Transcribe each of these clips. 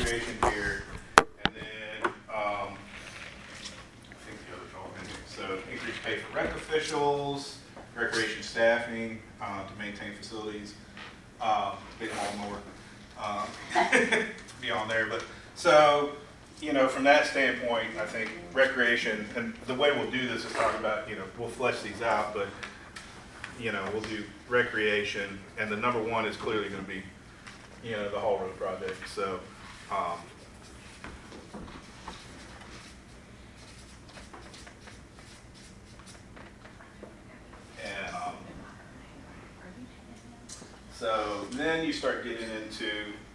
recreation here, and then I think the others are all in here. So increase pay for rec officials, recreation staffing to maintain facilities, big lawnmower, be on there. But so, from that standpoint, I think recreation, and the way we'll do this is talk about, we'll flesh these out, but, we'll do recreation, and the number one is clearly going to be, the Hall Road project. So, so then you start getting into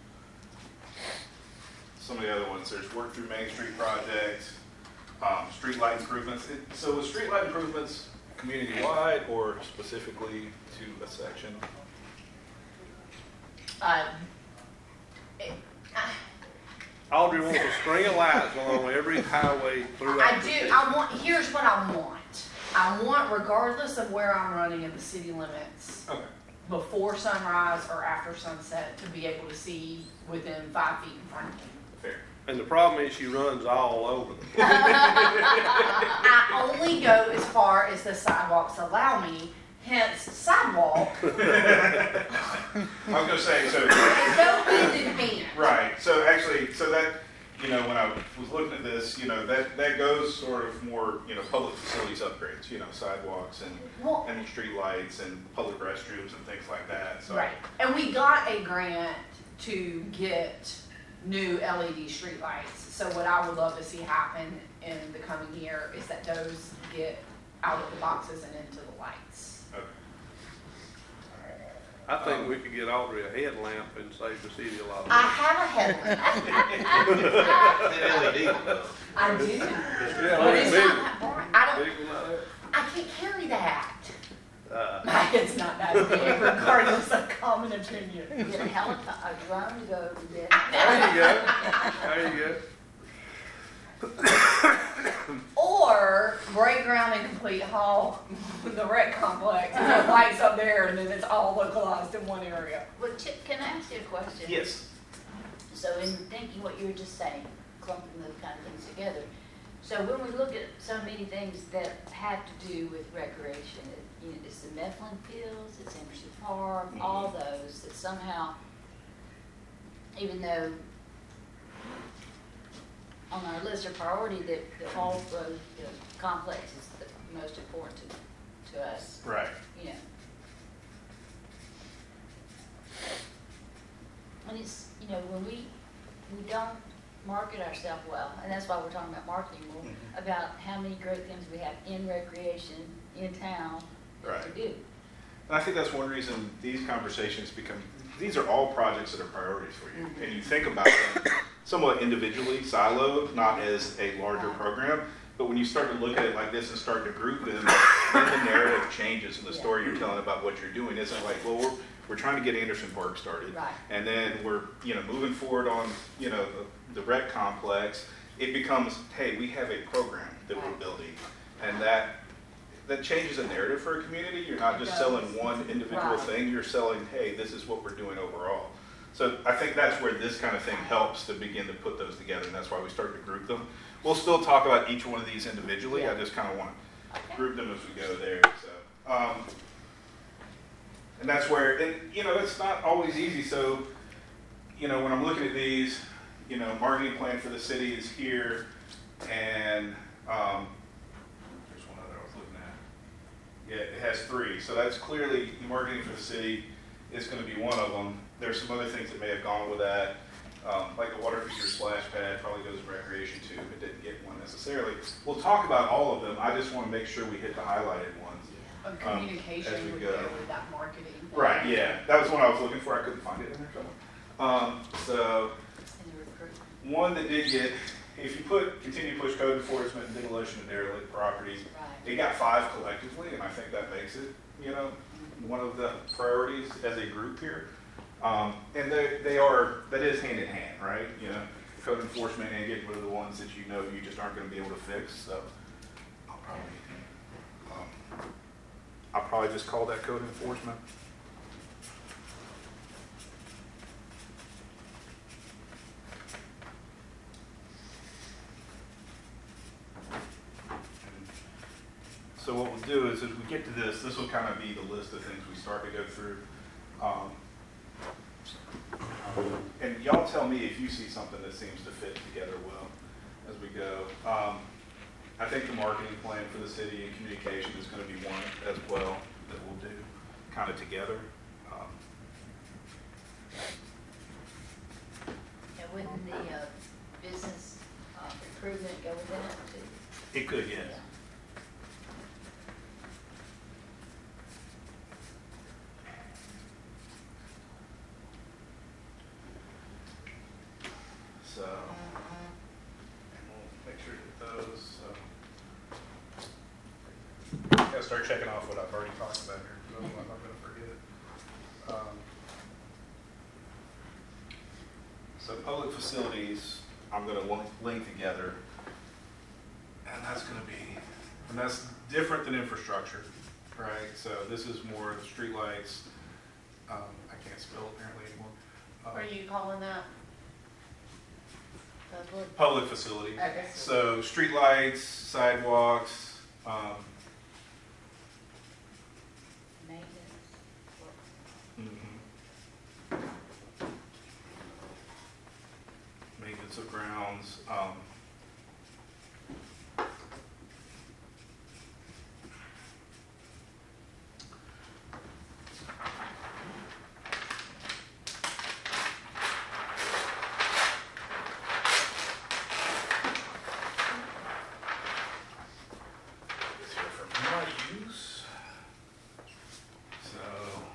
some of the other ones. There's work through Main Street projects, street light improvements. So is street light improvements community-wide or specifically to a section? Audrey wants a string of lights along every highway throughout. I do. Here's what I want. I want, regardless of where I'm running in the city limits, Okay. before sunrise or after sunset, to be able to see within 5 feet in front of me. Fair. And the problem is she runs all over them. I only go as far as the sidewalks allow me, hence sidewalk. I was going to say, so. It's no hand in hand. Right. So actually, so that, when I was looking at this, that goes sort of more, public facilities upgrades, sidewalks Well, and street lights and public restrooms and things like that. So. right. And we got a grant to get new LED streetlights. So what I would love to see happen in the coming year is that those get out of the boxes and into the lights. Okay. I think we could get Audrey a headlamp and save the city a lot of I money. have a headlamp. LED. I do. Yeah, But it's big, not that bright. I don't. big one like that. I can't carry that. My Uh, head's not that big, regardless of common opinion. Get a helicopter, a drone to go over there. There you go. Or break ground and complete hall, the rec complex, and have lights up there, and then it's all localized in one area. Well, Chip, can I ask you a question? Yes. So in thinking what you were just saying, clumping those kind of things together, so when we look at so many things that have to do with recreation, it's the Mifflin Fields, it's Emerson Park, all those that somehow, even though on our list of priority that the Hall Road complex is the most important to us, Right. And it's, when we don't market ourselves well, and that's why we're talking about marketing more, about how many great things we have in recreation, in town, Right. to do. And I think that's one reason these conversations these are all projects that are priorities for you. And you think about them somewhat individually, siloed, not as a larger program. But when you start to look at it like this and start to group them, then the narrative changes and the story you're telling about what you're doing isn't like, well, we're trying to get Anderson Park started. Right. And then we're, moving forward on, the rec complex. It becomes, hey, we have a program that we're building. And that changes the narrative for a community. You're not just selling one individual Right. thing. You're selling, hey, this is what we're doing overall. So I think that's where this kind of thing helps to begin to put those together, and that's why we start to group them. We'll still talk about each one of these individually. Yeah. I just kind of want to Okay. group them as we go there. So, and that's where, and it's not always easy. So, when I'm looking at these, marketing plan for the city is here, and there's one other I was looking at. Yeah, it has 3. So that's clearly marketing for the city is going to be one of them. There's some other things that may have gone with that, like the water feature splash pad probably goes with recreation too. It didn't get one necessarily. We'll talk about all of them. I just want to make sure we hit the highlighted ones. Communication as we would go. go with that marketing. Right, yeah. That was one I was looking for. I couldn't find it in there somewhere. So And the recruitment. one that did get, if you continue to push code enforcement and demolition of derelict properties, Right. it got 5 collectively, and I think that makes it, one of the priorities as a group here. And that is hand in hand, right? Code enforcement and getting rid of the ones that you just aren't going to be able to fix. So I'll probably just call that code enforcement. So what we'll do is, as we get to this will kind of be the list of things we start to go through. And y'all tell me if you see something that seems to fit together well as we go. I think the marketing plan for the city and communication is going to be one as well that we'll do kind of together. And wouldn't the business improvement go with that too? It could, yes. Yeah. So, and we'll make sure to get those. Gotta start checking off what I've already talked about here, because I'm not gonna forget. So public facilities, I'm gonna link together, and that's different than infrastructure, right? So this is more the streetlights. I can't spell apparently anymore. What are you calling that? Public facility. Okay. So streetlights, sidewalks, Maintenance. maintenance of grounds. Is here for my use. So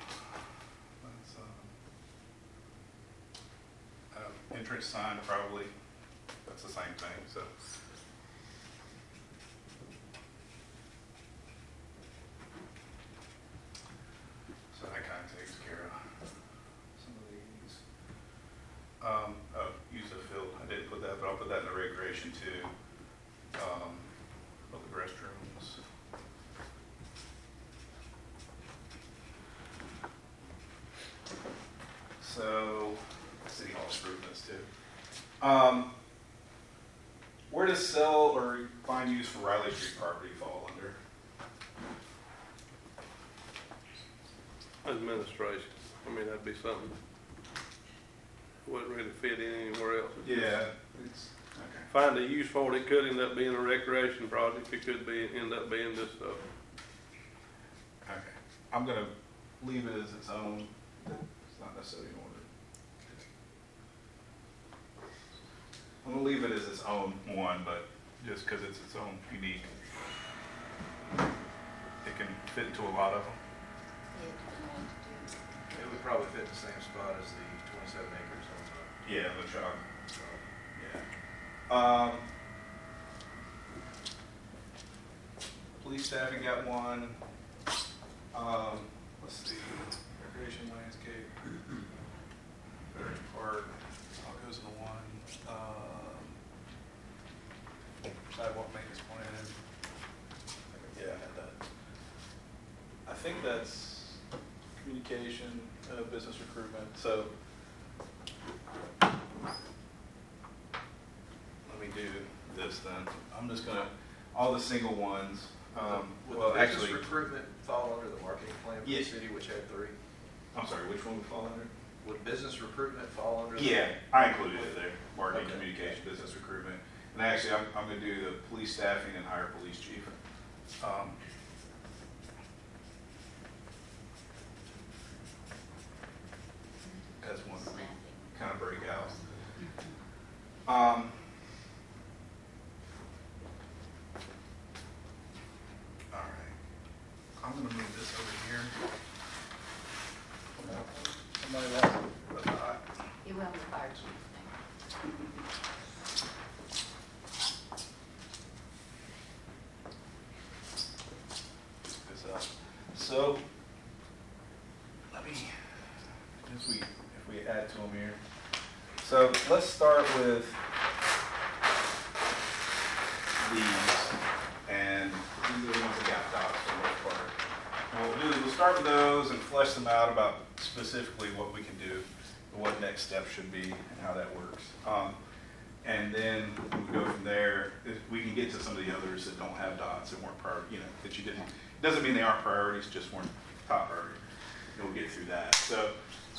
that's entrance sign probably. That's the same thing. So. So that kind of takes care of some of these. Use of field. I didn't put that, but I'll put that in the recreation too. Public restrooms. So, city hall improvements too. Where does sell or find use for Riley Street property fall under? Administration. I mean, that'd be something wouldn't really fit in anywhere else. Yeah, it's okay. Find a use for it. It could end up being a recreation project. It could end up being just Okay, I'm gonna leave it as its own. It's not necessarily in order. I'm gonna leave it as its own one, but just because it's its own unique, it can fit into a lot of them. Yeah, depending on what to do. It would probably fit in the same spot as the 27 acres on Yeah, the chalk. the, Yeah. Police staffing got one. Let's see, recreation landscape, Veteran Park, all goes into one. Sidewalk maintenance plan. Yeah, I had that. I think that's communication, business recruitment, so. Let me do this then. I'm just gonna, all the single ones, would well, the business actually, recruitment fall under the marketing plan for Yeah. the city, which had 3? I'm sorry, which one would fall under? Would business recruitment fall under? Yeah, I included it there, marketing, Okay. communication, business recruitment. And actually, I'm gonna do the police staffing and hire police chief. As one that we kind of break out. All right, I'm gonna move this over here. Somebody wants to, You will have the fire chief thing. this up. So, let me, if we add to them here. So let's start with these, and these are the ones that got dots for the most part. And what we'll do is we'll start with those and flesh them out about specifically what we can do, and what next steps should be, and how that works. And then we go from there. We can get to some of the others that don't have dots and weren't that you didn't. Doesn't mean they aren't priorities, just weren't top priority. And we'll get through that. So,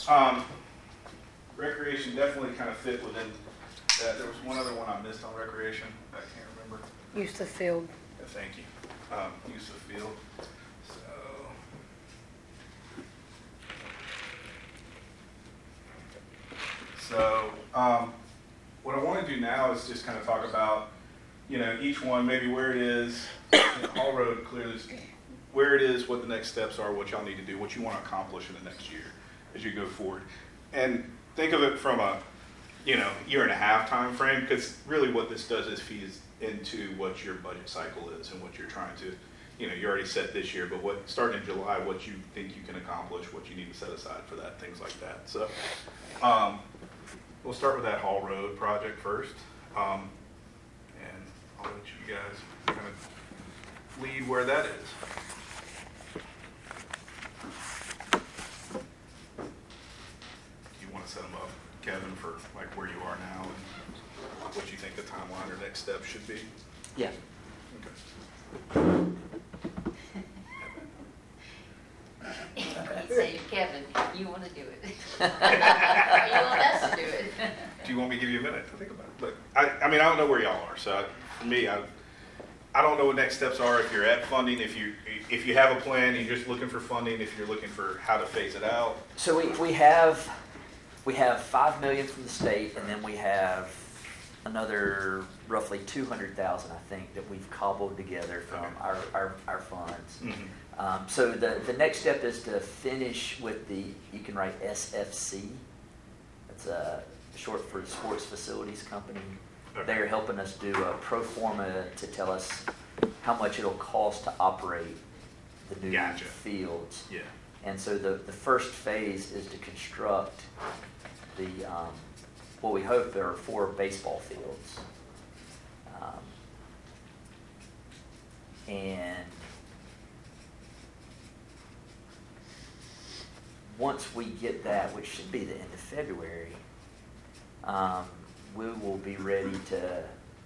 recreation definitely kind of fit within that. There was one other one I missed on recreation. I can't remember. Use the field. Thank you. Use of field. So, what I want to do now is just kind of talk about, each one, maybe where it is. Hall Road clearly is where it is, what the next steps are, what y'all need to do, what you want to accomplish in the next year as you go forward. And think of it from a, year and a half time frame, because really what this does is feeds into what your budget cycle is and what you're trying to, you already set this year, but starting in July, what you think you can accomplish, what you need to set aside for that, things like that. So, we'll start with that Hall Road project first, and I'll let you guys kind of lead where that is. Do you want to set them up, Kevin, for like where you are now and what you think the timeline or next step should be? Yeah. Okay. You say, Kevin, you want to do it. Or you want us to do it. Do you want me to give you a minute to think about it? But I mean, I don't know where y'all are. So for me, I don't know what next steps are. If you're at funding, if you have a plan, you're just looking for funding. If you're looking for how to phase it out. So we have $5 million from the state, and then we have another roughly $200,000, I think, that we've cobbled together from our funds. Mm-hmm. So the next step is to finish with you can write SFC. That's short for the Sports Facilities Company. Okay. They're helping us do a pro forma to tell us how much it'll cost to operate the new Gotcha. fields. Yeah. And so the first phase is to construct the what we hope there are 4 baseball fields. And once we get that, which should be the end of February, we will be ready to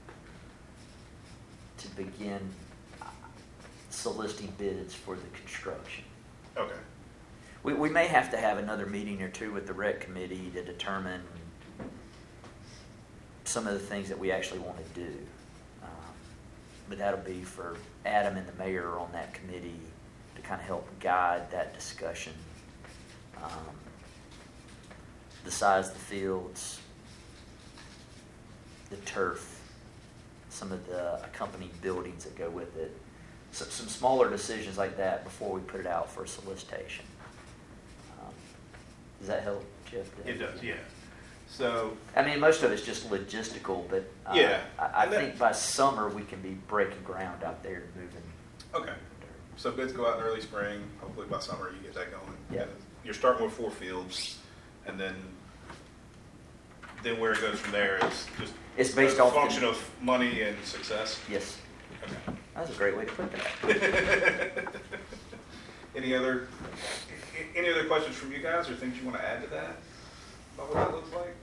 begin soliciting bids for the construction. Okay. We may have to have another meeting or two with the rec committee to determine some of the things that we actually want to do. But that'll be for Adam and the mayor on that committee to kind of help guide that discussion. The size of the fields, the turf, some of the accompanying buildings that go with it. So, some smaller decisions like that before we put it out for solicitation. Does that help, Jeff? It does. Yeah. So. I mean, most of it's just logistical, but Yeah. I think by summer we can be breaking ground out there and moving. Okay. So bids go out in early spring. Hopefully by summer you get that going. Yeah. And you're starting with 4 fields, and then where it goes from there is just It's based a off function of money and success. Yes, Okay. that's a great way to put that. Any other questions from you guys, or things you want to add to that about what that looks like?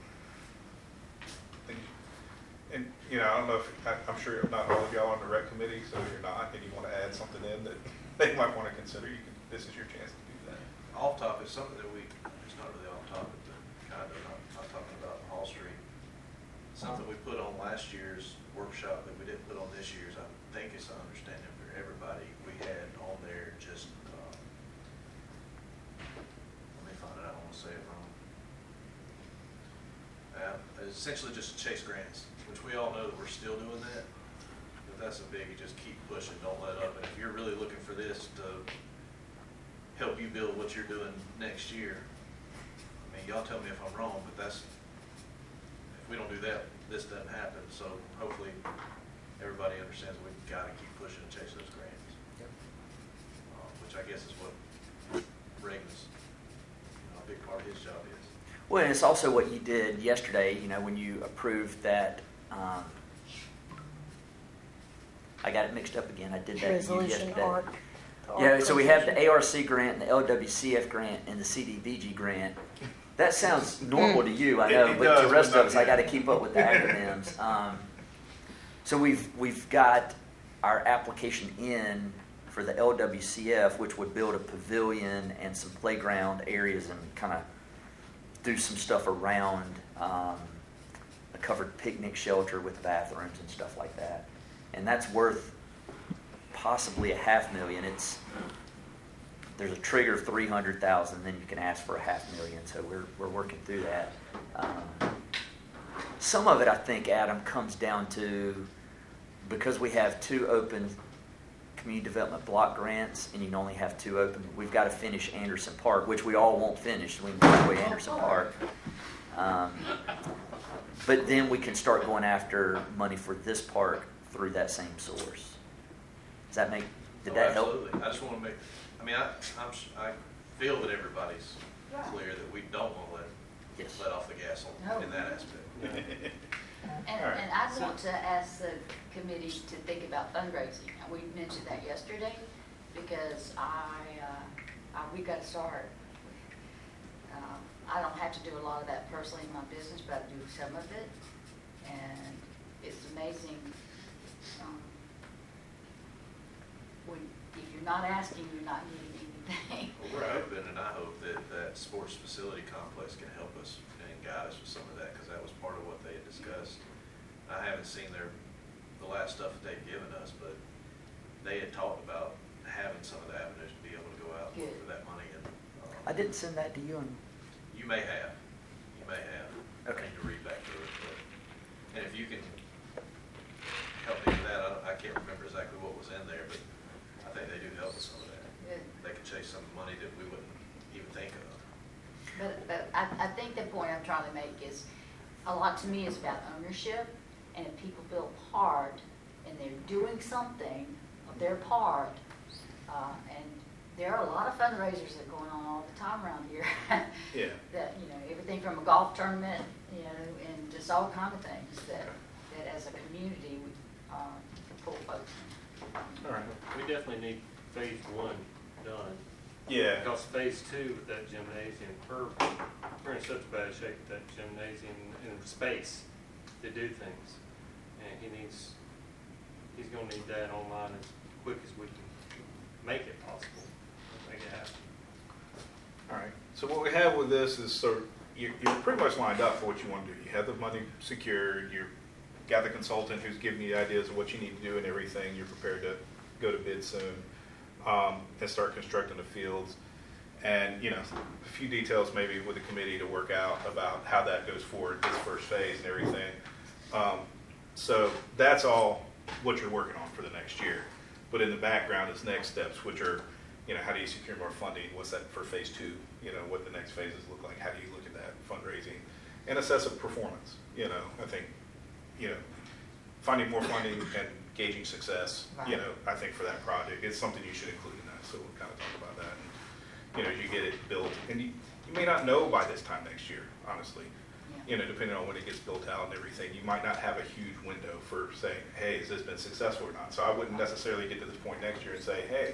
And I don't know if I'm sure not all of y'all on the rec committee, so if you're not, and you want to add something in that they might want to consider, this is your chance to do that. Off topic, something that it's not really off topic, but kind of, I'm talking about Hall Street. Something we put on last year's workshop that we didn't put on this year's, I think it's an understanding for everybody. We had on there just, let me find it, I don't want to say it wrong. Essentially just chase grants, which we all know that we're still doing that. But that's a biggie, just keep pushing, don't let up. And if you're really looking for this to help you build what you're doing next year, I mean, y'all tell me if I'm wrong, but if we don't do that, this doesn't happen. So hopefully everybody understands that we've got to keep pushing and chase those grants. Yep. Which I guess is what Reagan's, a big part of his job is. Well, and it's also what you did yesterday, when you approved that, I got it mixed up again. I did that Resolution yesterday. ARC. Yeah, so we have the ARC grant and the LWCF grant and the CDBG grant That sounds normal to you, I know, It but does, to the rest but of us, I not got to yet. keep up with the acronyms. So we've got our application in for the LWCF, which would build a pavilion and some playground areas and kind of do some stuff around a covered picnic shelter with bathrooms and stuff like that. And that's worth possibly $500,000. There's a trigger of $300,000, then you can ask for $500,000. So we're working through that. Some of it, I think, Adam, comes down to because we have 2 open community development block grants, and you can only have 2 open. We've got to finish Anderson Park, which we all won't finish. We can take away Anderson Park. But then we can start going after money for this park through that same source. Does that make? Did that help? Absolutely. I just want to make, I feel that everybody's clear that we don't want to Yes. let off the gas No. in that aspect. And, All right. and I want to ask the committee to think about fundraising. We mentioned that yesterday because we got to start. I don't have to do a lot of that personally in my business, but I do some of it. And it's amazing. If you're not asking, you're not getting anything. Well, we're hoping, and I hope that that sports facility complex can help us and guide us with some of that, because that was part of what they had discussed. I haven't seen the last stuff that they've given us, but they had talked about having some of the avenues to be able to go out and look for that money. And I didn't send that to you. you may have. Okay. I need to read back through it. And if you can help me with that, I can't remember exactly what was in there, but I think they do help with some of that. Good. They can chase some money that we wouldn't even think of. But I think the point I'm trying to make is, a lot to me is about ownership, and if people feel part and they're doing something of their part, and there are a lot of fundraisers that are going on all the time around here. Yeah. That, everything from a golf tournament, and just all kind of things that as a community, we can pull folks in. All right. We definitely need phase 1 done. Yeah. Because phase 2 with that gymnasium, we're in such bad shape with that gymnasium and space to do things. And he's gonna need that online as quick as we can make it possible, make it happen. All right. So what we have with this is you're pretty much lined up for what you want to do. You have the money secured. You've got the consultant who's giving you ideas of what you need to do and everything. You're prepared to go to bid soon and start constructing the fields. And, a few details maybe with the committee to work out about how that goes forward, this first phase and everything. So that's all what you're working on for the next year. But in the background is next steps, which are, how do you secure more funding? What's that for phase 2? What the next phases look like? How do you look at that fundraising and assess a performance? I think, finding more funding and gauging success, Right. I think for that project is something you should include in that. So we'll kind of talk about that. And, as you get it built, and you may not know by this time next year, honestly. Yeah. Depending on when it gets built out and everything, you might not have a huge window for saying, hey, has this been successful or not? So I wouldn't necessarily get to this point next year and say, hey,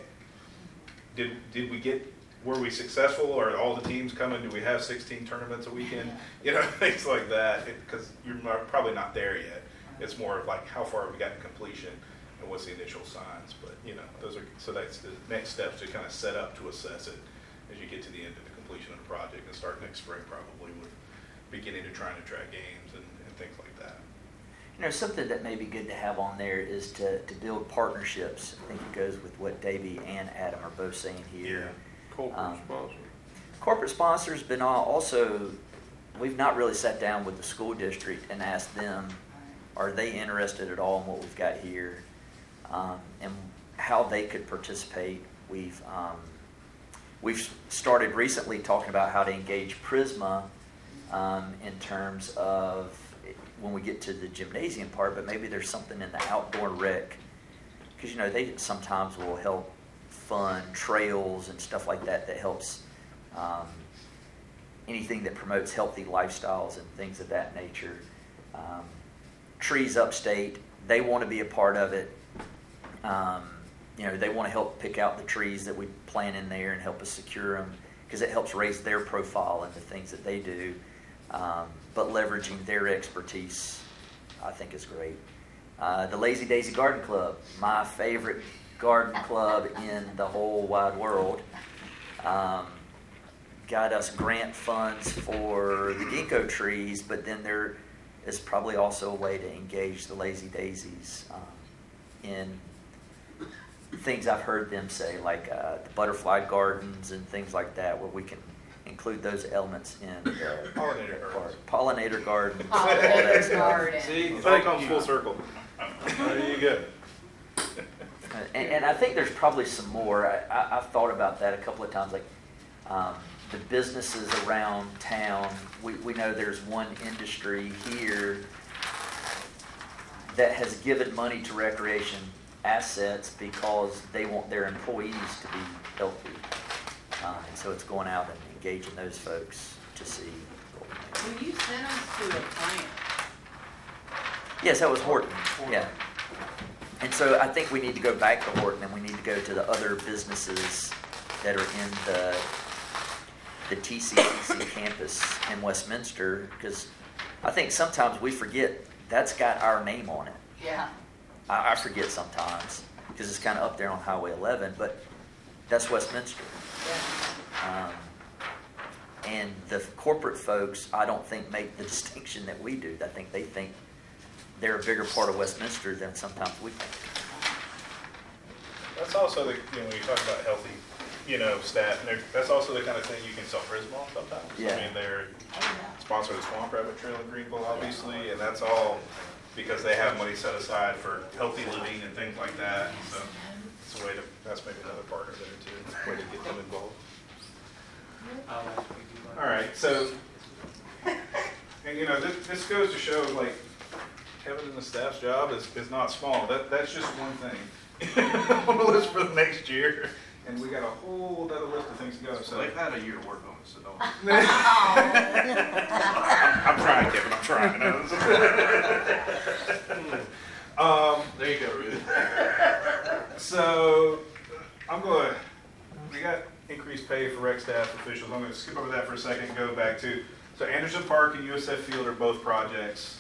were we successful? Are all the teams coming? Do we have 16 tournaments a weekend? Things like that, because you're probably not there yet. It's more of like, how far have we gotten completion and what's the initial signs? But, that's the next steps to kind of set up to assess it as you get to the end of the completion of the project and start next spring probably with beginning to try and attract games and things like that. Something that may be good to have on there is to build partnerships. I think it goes with what Davey and Adam are both saying here. Corporate sponsor. Corporate sponsors, but also, we've not really sat down with the school district and asked them, are they interested at all in what we've got here, and how they could participate. We've started recently talking about how to engage Prisma in terms of when we get to the gymnasium part, but maybe there's something in the outdoor rec, because they sometimes will help fund trails and stuff like that helps anything that promotes healthy lifestyles and things of that nature. Trees Upstate, they want to be a part of it. They want to help pick out the trees that we plant in there and help us secure them. because it helps raise their profile and the things that they do. But leveraging their expertise, I think, is great. The Lazy Daisy Garden Club, my favorite garden club in the whole wide world, got us grant funds for the ginkgo trees, but then there is probably also a way to engage the Lazy Daisies in things I've heard them say, like the butterfly gardens and things like that, where we can include those elements in the Pollinator gardens. Pollinator garden. Pollinator garden. See, it all comes full circle. There you go. And I think there's probably some more. I've thought about that a couple of times. Like the businesses around town, we know there's one industry here that has given money to recreation assets because they want their employees to be healthy. And so it's going out and engaging those folks to see. When you sent us to a plant, Yes, that was Horton. Yeah. And so I think we need to go back to Horton, and we need to go to the other businesses that are in the TCCC campus in Westminster, because I think sometimes we forget that's got our name on it. yeah. I forget sometimes because it's kind of up there on Highway 11, but that's Westminster. Yeah. And the corporate folks, I don't think, make the distinction that we do. I think they think they're a bigger part of Westminster than sometimes we think. That's also the, when you talk about healthy, staff, and that's also the kind of thing you can sell prism on sometimes. Yeah. I mean, they're sponsor of the Swamp Rabbit Trail in Greenville, obviously, and that's all because they have money set aside for healthy living and things like that. So it's a way to, that's maybe another partner there too, way to get them involved. All right, so, and this goes to show, like, Kevin and the staff's job is not small. That's just one thing on the list for the next year, and we got a whole other list of things to go. So They've had a year to work on it, so don't. I'm trying, Kevin. I'm trying. There you go, Ruth. So we got increased pay for rec staff officials. I'm going to skip over that for a second and go back to, so Anderson Park and USF Field are both projects.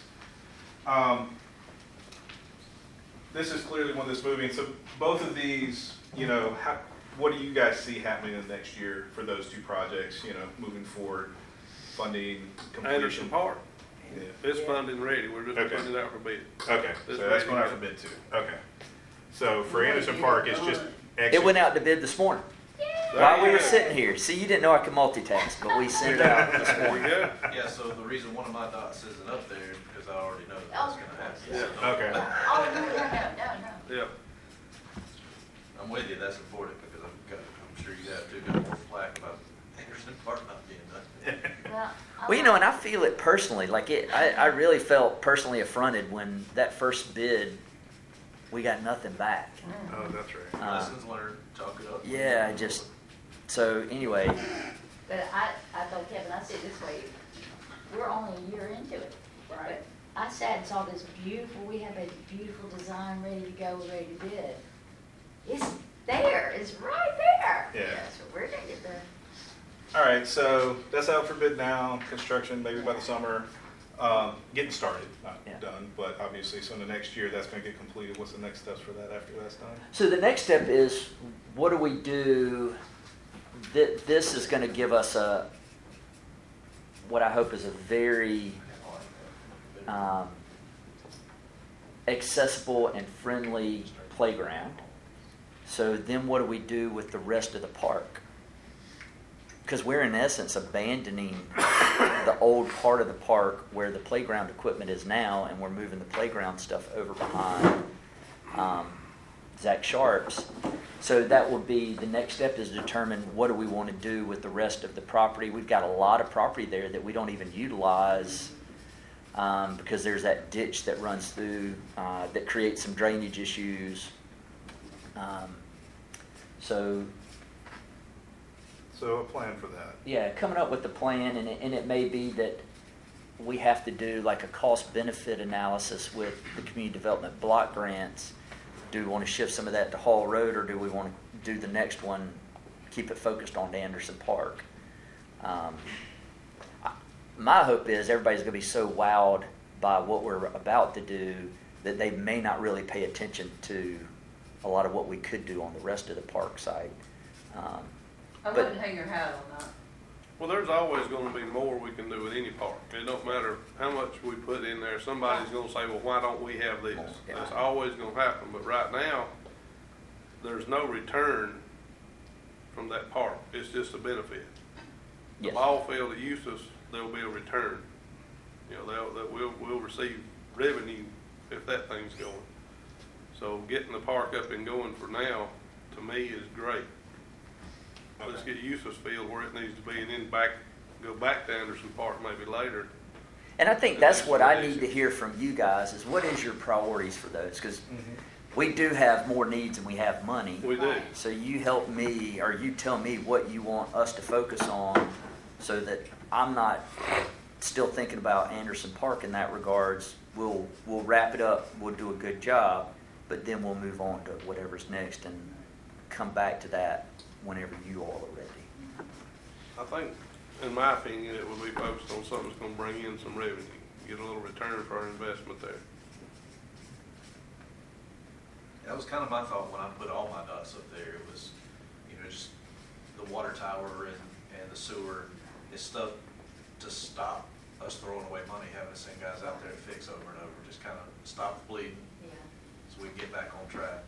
This is clearly one that's moving. So both of these, what do you guys see happening in the next year for those two projects, moving forward, funding, completion? Anderson Park, Yeah. it's funded and ready, we're just Okay. putting it out for bid. Okay, so It's that's ready going to out go. for bid too. Okay. So for Anderson Park, it's just It went out to bid this morning while we were sitting here. See, you didn't know I could multitask, but we sent it out this There you morning. go. Yeah, so the reason one of my dots isn't up there is because I already know that that's gonna happen. Yeah. Okay. Oh, no. Yeah, I'm with you, that's important, because I'm sure you have to got more flack about Anderson Park not being done. Well, and I feel it personally. Like I really felt personally affronted when that first bid, we got nothing back. Oh, that's right. Lessons learned, chalk it up. Yeah, so anyway, But I told Kevin, I said this way, we're only a year into it. Right. But I sat and saw this beautiful, we have a beautiful design ready to go, ready to bid. It's there, it's right there. Yeah. So we're gonna get there. All right, so that's out for bid now, construction maybe by the summer, getting started, not Yeah. done, but obviously, so in the next year, that's gonna get completed. What's the next steps for that after that's done? so the next step is, what do we do? This is going to give us what I hope is a very accessible and friendly playground. So then what do we do with the rest of the park? Because we're in essence abandoning the old part of the park where the playground equipment is now, and we're moving the playground stuff over behind Zach Sharp's. So that will be, the next step is determine what do we want to do with the rest of the property. We've got a lot of property there that we don't even utilize because there's that ditch that runs through that creates some drainage issues. So So a plan for that. yeah, coming up with the plan, and it may be that we have to do like a cost-benefit analysis with the community development block grants. Do we want to shift some of that to Hall Road, or do we want to do the next one, keep it focused on Anderson Park? My hope is everybody's going to be so wowed by what we're about to do that they may not really pay attention to a lot of what we could do on the rest of the park site. I But- wouldn't hang your hat on that. Well, there's always gonna be more we can do with any park. It don't matter how much we put in there, somebody's gonna say, well, why don't we have this? Yeah. That's always gonna happen, but right now, there's no return from that park. It's just a benefit. The Yes. ball field at Eustis, there'll be a return. You know, we'll receive revenue if that thing's going. So getting the park up and going for now, to me, is great. Let's get Eustis Field where it needs to be, and then go back to Anderson Park maybe later. And I think that's what I need to hear from you guys is what is your priorities for those? Because we do have more needs than we have money. We do. So you help me, or you tell me what you want us to focus on so that I'm not still thinking about Anderson Park in that regards. We'll wrap it up, we'll do a good job, but then we'll move on to whatever's next and come back to that whenever you all are ready. I think, in my opinion, it would be focused on something that's gonna bring in some revenue, get a little return for our investment there. That was kind of my thought when I put all my dots up there. It was, you know, just the water tower and the sewer is stuff to stop us throwing away money, having to send guys out there to fix over and over. Just kind of stop the bleeding Yeah. so we can get back on track.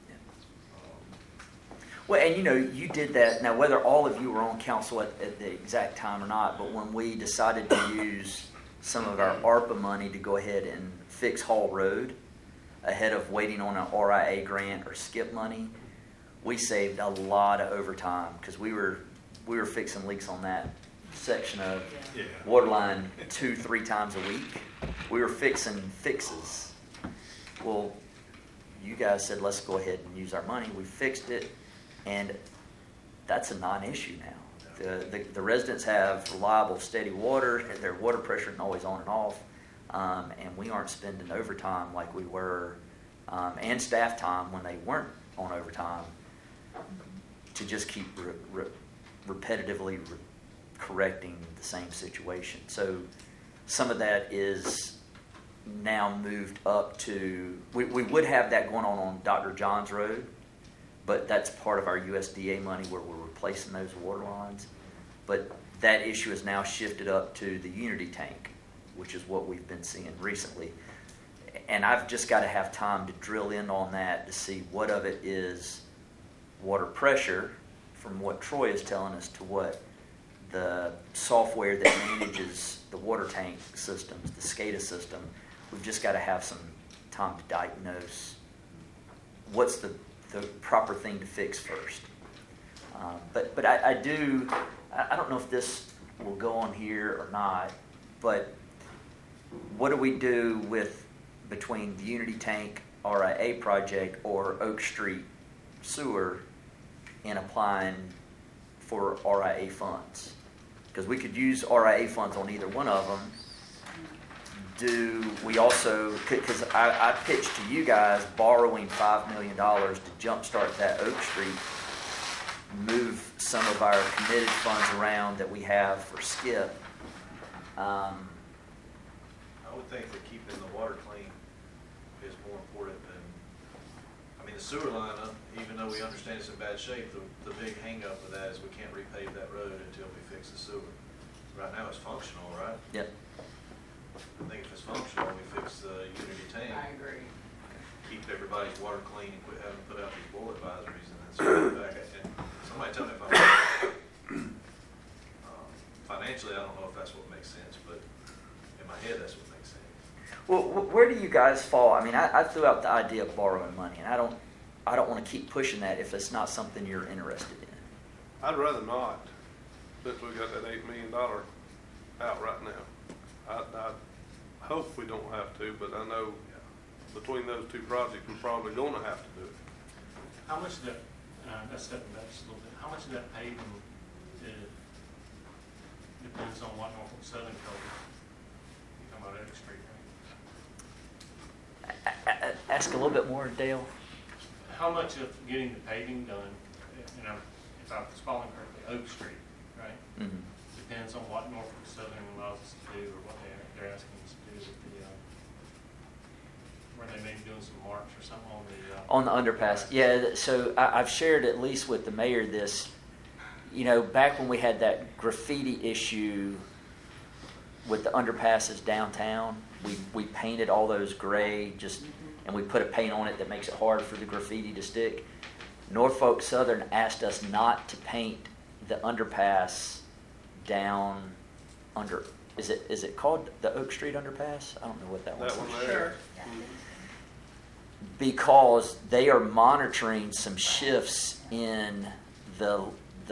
Well, and you know, you did that. Now, whether all of you were on council at the exact time or not, but when we decided to use some of our ARPA money to go ahead and fix Hall Road ahead of waiting on an RIA grant or SCIP money, we saved a lot of overtime because we were fixing leaks on that section of Yeah. water line 2-3 times a week. We were fixing fixes. Well, you guys said, let's go ahead and use our money. We fixed it, and that's a non-issue now. The residents have reliable, steady water. Their water pressure isn't always on and off, and we aren't spending overtime like we were, and staff time when they weren't on overtime, to just keep repetitively correcting the same situation. So some of that is now moved up to, we would have that going on Dr. John's Road, but that's part of our USDA money where we're replacing those water lines. But that issue is now shifted up to the Unity tank, which is what we've been seeing recently. And I've just got to have time to drill in on that to see what of it is water pressure, from what Troy is telling us, to what the software that manages the water tank systems, the SCADA system. We've just got to have some time to diagnose what's the proper thing to fix first. But I don't know if this will go on here or not, but what do we do with between the Unity Tank RIA project or Oak Street sewer in applying for RIA funds? Because we could use RIA funds on either one of them. Do we also, because I pitched to you guys borrowing $5 million to jumpstart that Oak Street, move some of our committed funds around that we have for SCIP. I would think that keeping the water clean is more important than, I mean, the sewer line, even though we understand it's in bad shape, the big hang up with that is we can't repave that road until we fix the sewer. Right now it's functional, right? Yep. I think if it's functional, we fix the Unity tank, I agree. keep everybody's water clean and quit having to put out these board advisories and then send it back. And somebody tell me if I'm wrong. Financially, I don't know if that's what makes sense, but in my head, that's what makes sense. Well, where do you guys fall? I mean, I threw out the idea of borrowing money, and I don't want to keep pushing that if it's not something you're interested in. I'd rather not, since we got that $8 million out right now. I hope we don't have to, but I know between those two projects, we're probably going to have to do it. How much of that, that's stepping back just a little bit, how much of that paving depends on what Norfolk Southern covers? You talking about Oak Street, right? Ask a little bit more, Dale. How much of getting the paving done, if I was following correctly, Oak Street, right? Mm-hmm. depends on what Norfolk Southern allows us to do, or what they're asking us to do with the, where they may be doing some marks or something on the. On the underpass, yeah. So I've shared at least with the mayor this, back when we had that graffiti issue with the underpasses downtown, we painted all those gray and we put a paint on it that makes it hard for the graffiti to stick. Norfolk Southern asked us not to paint the underpass down under, is it called the Oak Street underpass? I don't know what that one's That called. one there. Because they are monitoring some shifts in the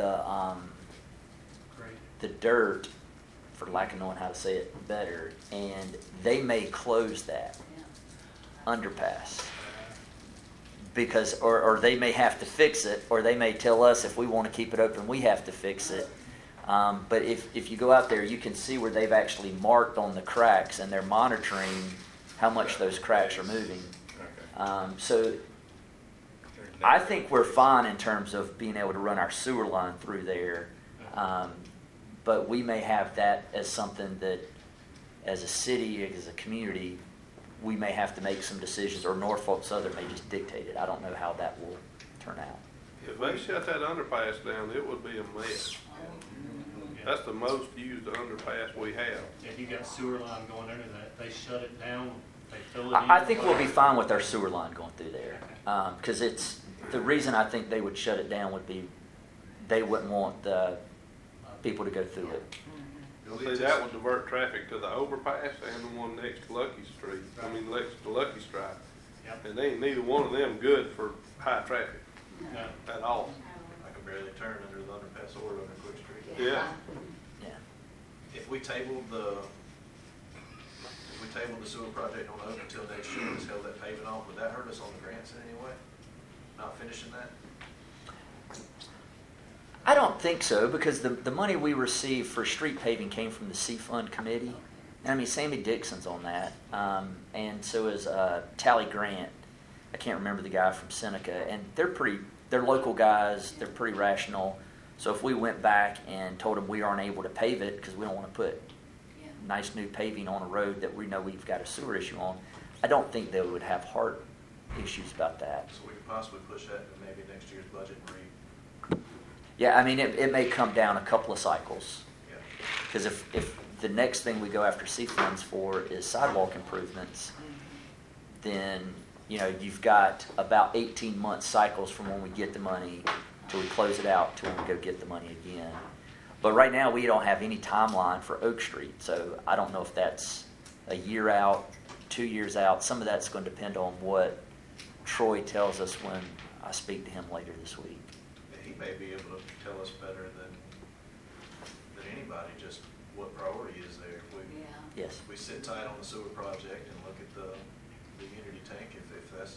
dirt, for lack of knowing how to say it better, and they may close that underpass because, or they may have to fix it, or they may tell us if we want to keep it open, we have to fix it. But if you go out there, you can see where they've actually marked on the cracks, and they're monitoring how much those cracks are moving. So I think we're fine in terms of being able to run our sewer line through there. But we may have that as something that, as a city, as a community, we may have to make some decisions, or Norfolk Southern may just dictate it. I don't know how that will turn out. If they shut that underpass down, it would be a mess. That's the most used underpass we have. If you got sewer line going under that, they shut it down, they fill it in. I think we'll be fine with our sewer line going through there. Because the reason I think they would shut it down would be they wouldn't want the people to go through it. See, that would divert traffic to the overpass and the one next to Lucky Street. Next to Lucky Strike. Yep. And ain't neither one of them good for high traffic No. at all. I can barely turn under the underpass or under Quick Street. Yeah. Yeah. If we tabled the sewer project on oak until next year, just held that paving off, would that hurt us on the grants in any way? Not finishing that? I don't think so, because the money we received for street paving came from the C-Fund committee. And I mean, Sammy Dixon's on that, and so is Tally Grant. I can't remember the guy from Seneca, and they're local guys. They're pretty rational. So if we went back and told them we aren't able to pave it because we don't want to put nice new paving on a road that we know we've got a sewer issue on, I don't think they would have heart issues about that. So we could possibly push that to maybe next year's budget and Yeah, I mean, it may come down a couple of cycles. yeah. Because if the next thing we go after C-Funds for is sidewalk improvements, then, you've got about 18-month cycles from when we get the money till we close it out till we go get the money again. But right now, we don't have any timeline for Oak Street, so I don't know if that's a year out, 2 years out. Some of that's going to depend on what Troy tells us when I speak to him later this week. He may be able to tell us better than anybody just what priority is there. If Yes. we sit tight on the sewer project and look at the unity tank, if that's.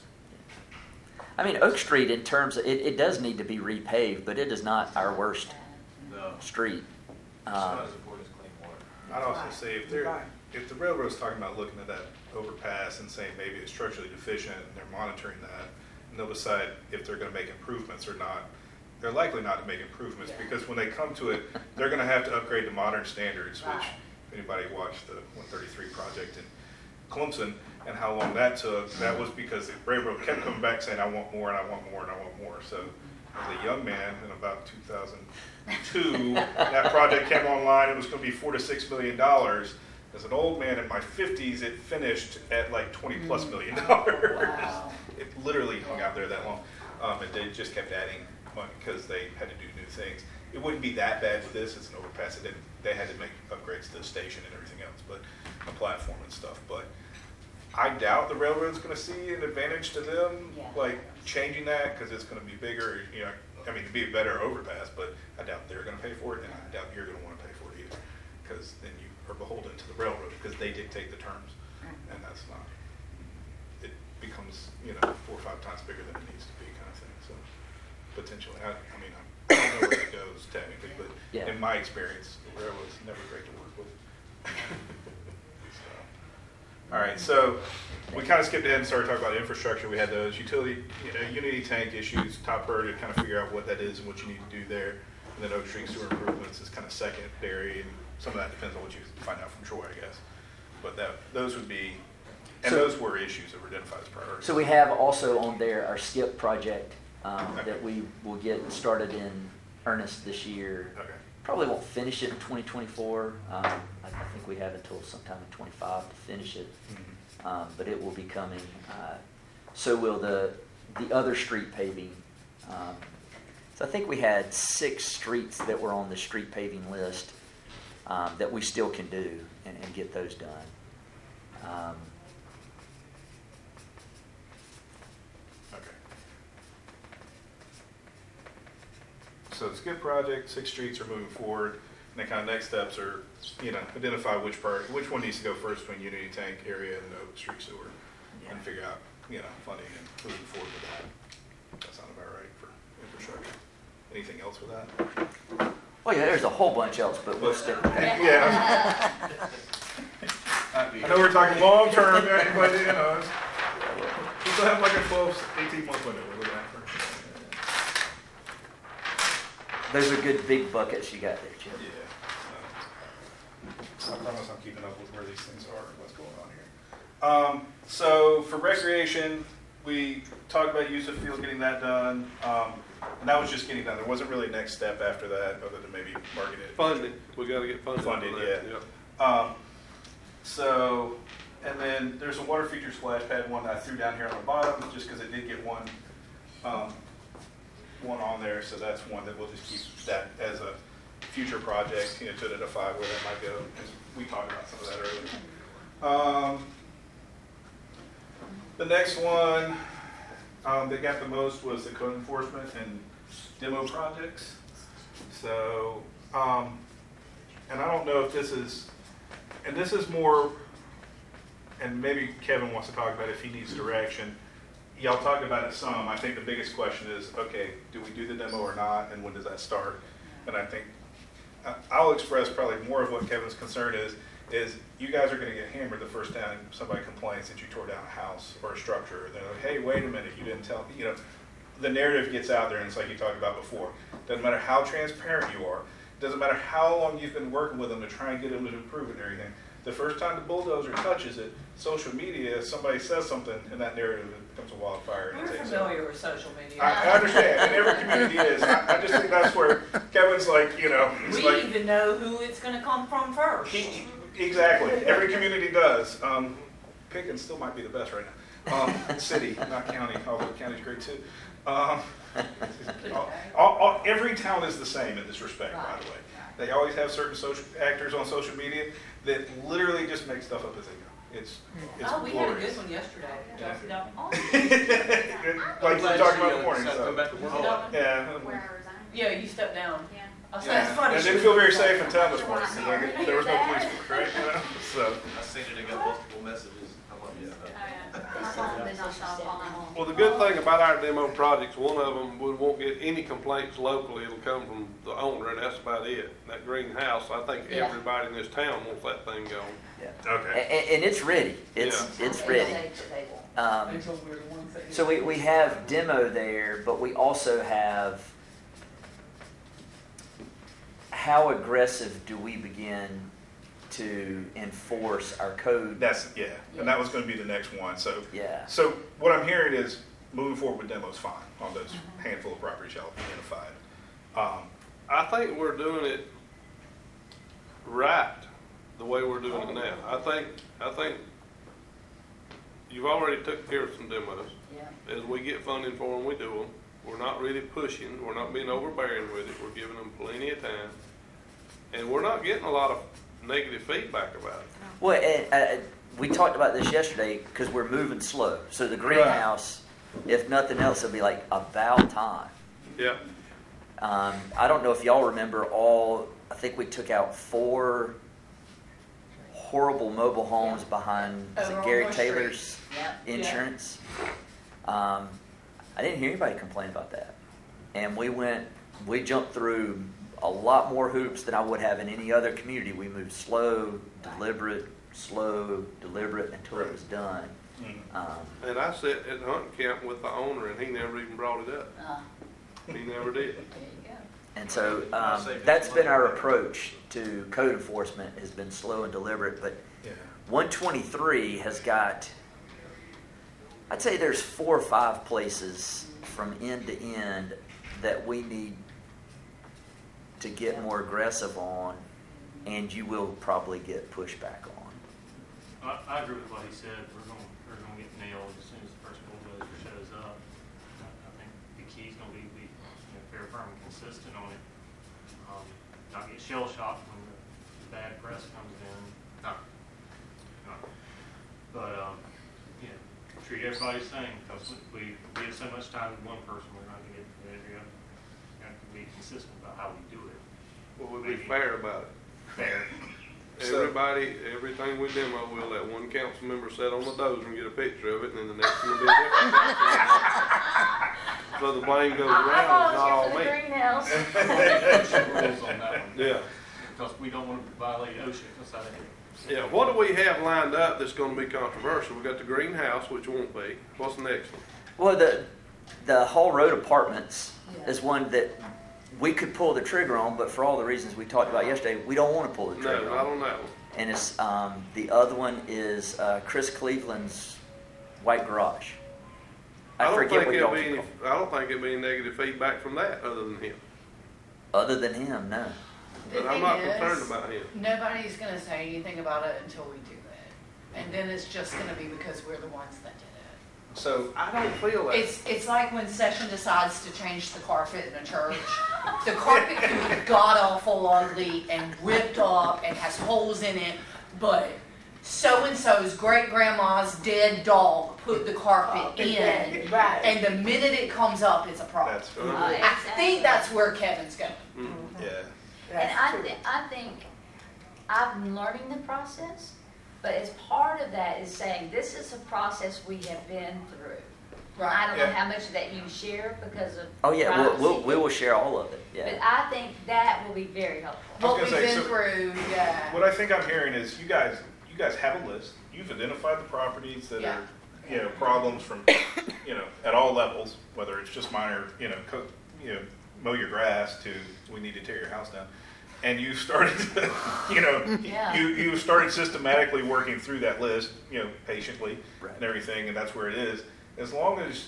I mean, Oak Street, in terms of, it does need to be repaved, but it is not our worst No, street. it's not as important as clean water. I'd also say if the railroad's talking about looking at that overpass and saying maybe it's structurally deficient and they're monitoring that, and they'll decide if they're going to make improvements or not. They're likely not to make improvements because when they come to it, they're going to have to upgrade to modern standards, which if anybody watched the 133 project in Clemson and how long that took, that was because the railroad kept coming back saying, I want more and I want more and I want more. So as a young man in about 2002, that project came online. It was going to be $4 to $6 million. As an old man in my 50s, it finished at like $20+ million. Wow. It literally hung out there that long. And they just kept adding money because they had to do new things. It wouldn't be that bad with this. It's an overpass. They had to make upgrades to the station and everything else, but a platform and stuff. But I doubt the railroad's going to see an advantage to them, like changing that because it's going to be bigger. It'd be a better overpass, but I doubt they're going to pay for it, and I doubt you're going to want to pay for it either, because then you are beholden to the railroad because they dictate the terms, and that's not. It becomes 4 or 5 times bigger than it needs to be, kind of thing. So potentially, I don't know where it goes technically, but in my experience, the railroad's never great to work with. All right, so we kind of skipped ahead and started talking about infrastructure. We had those utility, unity tank issues, top priority to kind of figure out what that is and what you need to do there. And then Oak Street sewer improvements is kind of secondary, and some of that depends on what you find out from Troy, I guess. But those would be, and So- those were issues that were identified as priorities. So we have also on there our SKIP project that we will get started in earnest this year. Okay. Probably won't finish it in 2024. I think we have until sometime in 25 to finish it. But it will be coming. So will the other street paving. So I think we had 6 streets that were on the street paving list that we still can do and get those done. Okay. So the SKIP project, 6 streets are moving forward, and the kind of next steps are, identify which one needs to go first between Unity Tank area and Oak Street sewer, and figure out, funding and moving forward with that. That sounds about right for infrastructure. Anything else with that? Well, yeah, there's a whole bunch else, but we'll stick with that. Yeah. I know we're talking long term, but we still have like a 12, 18-month window we're looking at for. Those are good big buckets you got there, Chip. Yeah. I promise I'm keeping up with where these things are and what's going on here. So for recreation, we talked about use of field, getting that done. And that was just getting done. There wasn't really a next step after that, other than maybe marketing it. Funding, we gotta get funding. Funded, for that, yeah. So, and then there's a water feature splash pad one that I threw down here on the bottom, just because it did get one on there. So that's one that we'll just keep that as a future project, to identify where that might go. Because we talked about some of that earlier. The next one that got the most was the code enforcement and demo projects. So, and I don't know if this is, and this is more, and maybe Kevin wants to talk about it if he needs direction. Y'all talked about it some. I think the biggest question is, okay, do we do the demo or not, and when does that start? And I think I'll express probably more of what Kevin's concern is you guys are going to get hammered the first time somebody complains that you tore down a house or a structure. They're like, hey, wait a minute, you didn't tell me. The narrative gets out there, and it's like you talked about before. Doesn't matter how transparent you are. Doesn't matter how long you've been working with them to try and get them to improve it and everything. The first time the bulldozer touches it, social media, somebody says something, and that narrative becomes a wildfire. And We're it takes familiar with social media. I understand, and every community is. I just think that's where Kevin's like, it's We like, even know who it's gonna come from first. exactly. Every community does. Pickens still might be the best right now. City, not county, although county's great too. Every town is the same in this respect, by the way. They always have certain social actors on social media that literally just make stuff up as they go. It's Oh, we had a glorious. good one yesterday. Yeah. Drop it off. Like you talked about in the morning. Come So. back to work. Yeah. Where I resigned. Yeah, you stepped down. Yeah. I was that's Yeah. funny. I didn't feel very safe in town this morning because there was no police, right? So. I seen it and got multiple messages. I'm like, Oh, yeah. My phone been on stop all night long. Well, the good thing about our demo projects, one of them, we won't get any complaints locally. It'll come from the owner, and that's about it. That greenhouse, I think Yeah. everybody in this town wants that thing going. Yeah. Okay. And it's ready. It's ready. So we have demo there, but we also have how aggressive do we begin to enforce our code? And that was going to be the next one. So. Yeah. So what I'm hearing is moving forward with demos fine on those handful of properties y'all have identified. I think we're doing it right the way we're doing it now. I think you've already took care of some demos. Yeah. As we get funding for them, we do them. We're not really pushing. We're not being overbearing with it. We're giving them plenty of time. And we're not getting a lot of negative feedback about it. Well, we talked about this yesterday because we're moving slow. So the greenhouse, if nothing else, it'll be like about time. Yeah. I don't know if y'all remember I think we took out 4 horrible mobile homes behind was it Over on Gary Bush Street. Taylor's Yeah. insurance. I didn't hear anybody complain about that. And we jumped through a lot more hoops than I would have in any other community. We moved slow, deliberate until it was done. And I sat at the hunting camp with the owner, and he never even brought it up. He never did. There you go. And so I'll say that's been our money. approach to code enforcement, has been slow and deliberate. But Yeah. 123 has got, I'd say there's 4 or 5 places from end to end that we need to get more aggressive on, and you will probably get pushback on. I agree with what he said. We're gonna get nailed as soon as the first bulldozer shows up. I think the key's gonna be fair, firm, and consistent on it. Not get shell shocked when the bad press comes in. But treat everybody the same, because we give so much time to one person, we're not gonna get we have to be consistent about how we do it. Well, we'll be fair about it. Fair. Everybody, everything we demo, we'll let one council member sit on the dozer and get a picture of it, and then the next one will be a different council member. So the blame goes I around, it's not volunteer all for the me. greenhouse. Rules on that one. Yeah. Because we don't want to violate OSHA, because I think. Yeah, what do we have lined up that's gonna be controversial? We got the greenhouse, which won't be. What's the next one? Well, the Hall Road Apartments Yeah. is one that we could pull the trigger on, but for all the reasons we talked about yesterday, we don't want to pull the trigger No, not on. on that one. And it's the other one is Chris Cleveland's white garage. I don't forget think what it'll y'all be any, call- I don't think it'll be any negative feedback from that other than him. Other than him, no. The But I'm thing not is, concerned about him. nobody's gonna say anything about it until we do it. And then it's just gonna be because we're the ones that did it. So I don't feel that. It's like when Session decides to change the carpet in a church. The carpet can be god awful ugly and ripped up and has holes in it, but so and so's great grandma's dead dog put the carpet in, Right. and the minute it comes up, it's a problem. that's I think that's where Kevin's going. yeah. And I think I'm learning the process, but as part of that is saying, this is a process we have been through. I don't know Yeah. how much of that you share because of Oh yeah, privacy, we will share all of it. but Yeah. I think that will be very helpful. What gonna we've say, been so- through, yeah. What I think I'm hearing is you guys have a list. You've identified the properties that Yeah. are, problems from, at all levels, whether it's just minor, mow your grass to we need to tear your house down. And you started, Yeah. you started systematically working through that list, patiently Right. and everything, and that's where it is. As long as,